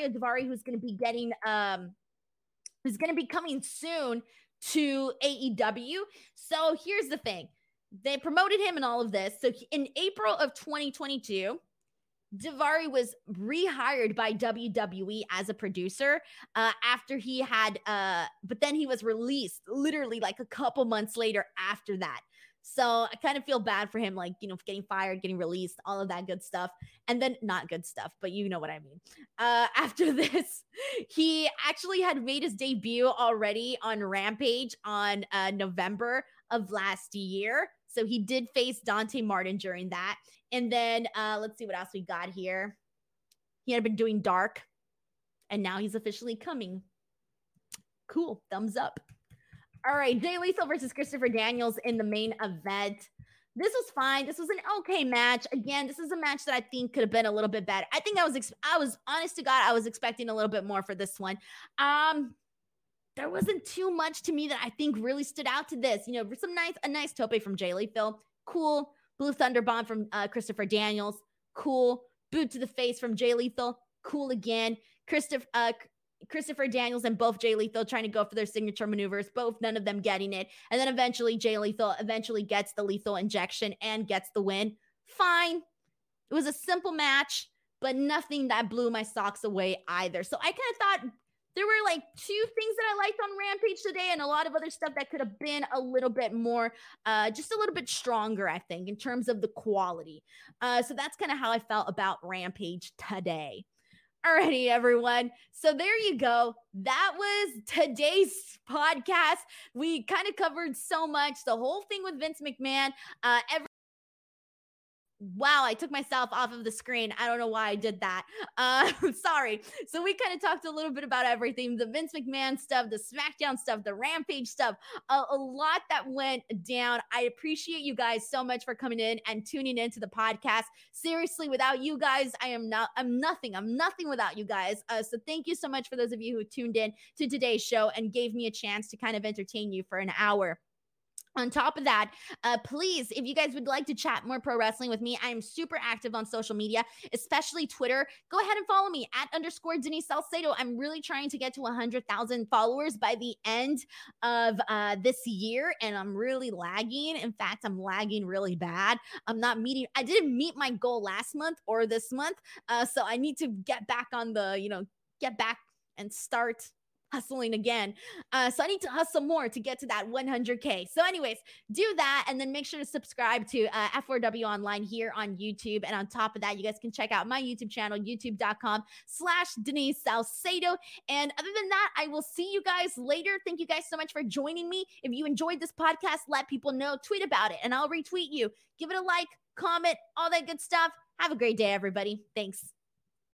coming soon to AEW. So here's the thing. They promoted him and all of this. So in April of 2022, Daivari was rehired by WWE as a producer after he had, but then he was released literally like a couple months later after that. So I kind of feel bad for him, like, you know, getting fired, getting released, all of that good stuff. And then not good stuff, but you know what I mean. After this, he actually had made his debut already on Rampage on November of last year. So he did face Dante Martin during that. And then let's see what else we got here. He had been doing Dark, and now he's officially coming. Cool. Thumbs up. All right. Jay Lethal versus Christopher Daniels in the main event. This was fine. This was an okay match. Again, this is a match that I think could have been a little bit better. I think I was honest to God, I was expecting a little bit more for this one. There wasn't too much to me that I think really stood out to this. You know, a nice tope from Jay Lethal. Cool. Blue Thunder Bomb from Christopher Daniels. Cool. Boot to the face from Jay Lethal. Cool again. Christopher Daniels and both Jay Lethal trying to go for their signature maneuvers. None of them getting it. And then eventually Jay Lethal gets the lethal injection and gets the win. Fine. It was a simple match, but nothing that blew my socks away either. So I kind of thought there were like 2 things that I liked on Rampage today and a lot of other stuff that could have been a little bit more, just a little bit stronger, I think, in terms of the quality. So that's kind of how I felt about Rampage today. Alrighty, everyone. So there you go. That was today's podcast. We kind of covered so much. The whole thing with Vince McMahon, wow, I took myself off of the screen. I don't know why I did that. Sorry. So we kind of talked a little bit about everything, the Vince McMahon stuff, the SmackDown stuff, the Rampage stuff, a lot that went down. I appreciate you guys so much for coming in and tuning into the podcast. Seriously, without you guys, I'm nothing. I'm nothing without you guys. So thank you so much for those of you who tuned in to today's show and gave me a chance to kind of entertain you for an hour. On top of that, please, if you guys would like to chat more pro wrestling with me, I am super active on social media, especially Twitter. Go ahead and follow me at _Denise Salcedo. I'm really trying to get to 100,000 followers by the end of this year, and I'm really lagging. In fact, I'm lagging really bad. I didn't meet my goal last month or this month, so I need to get back on get back and start hustling again. So I need to hustle more to get to that 100K. So anyways, do that and then make sure to subscribe to F4W Online here on YouTube. And on top of that, you guys can check out my YouTube channel, youtube.com/Denise Salcedo. And other than that, I will see you guys later. Thank you guys so much for joining me. If you enjoyed this podcast, let people know, tweet about it, and I'll retweet you. Give it a like, comment, all that good stuff. Have a great day, everybody. Thanks.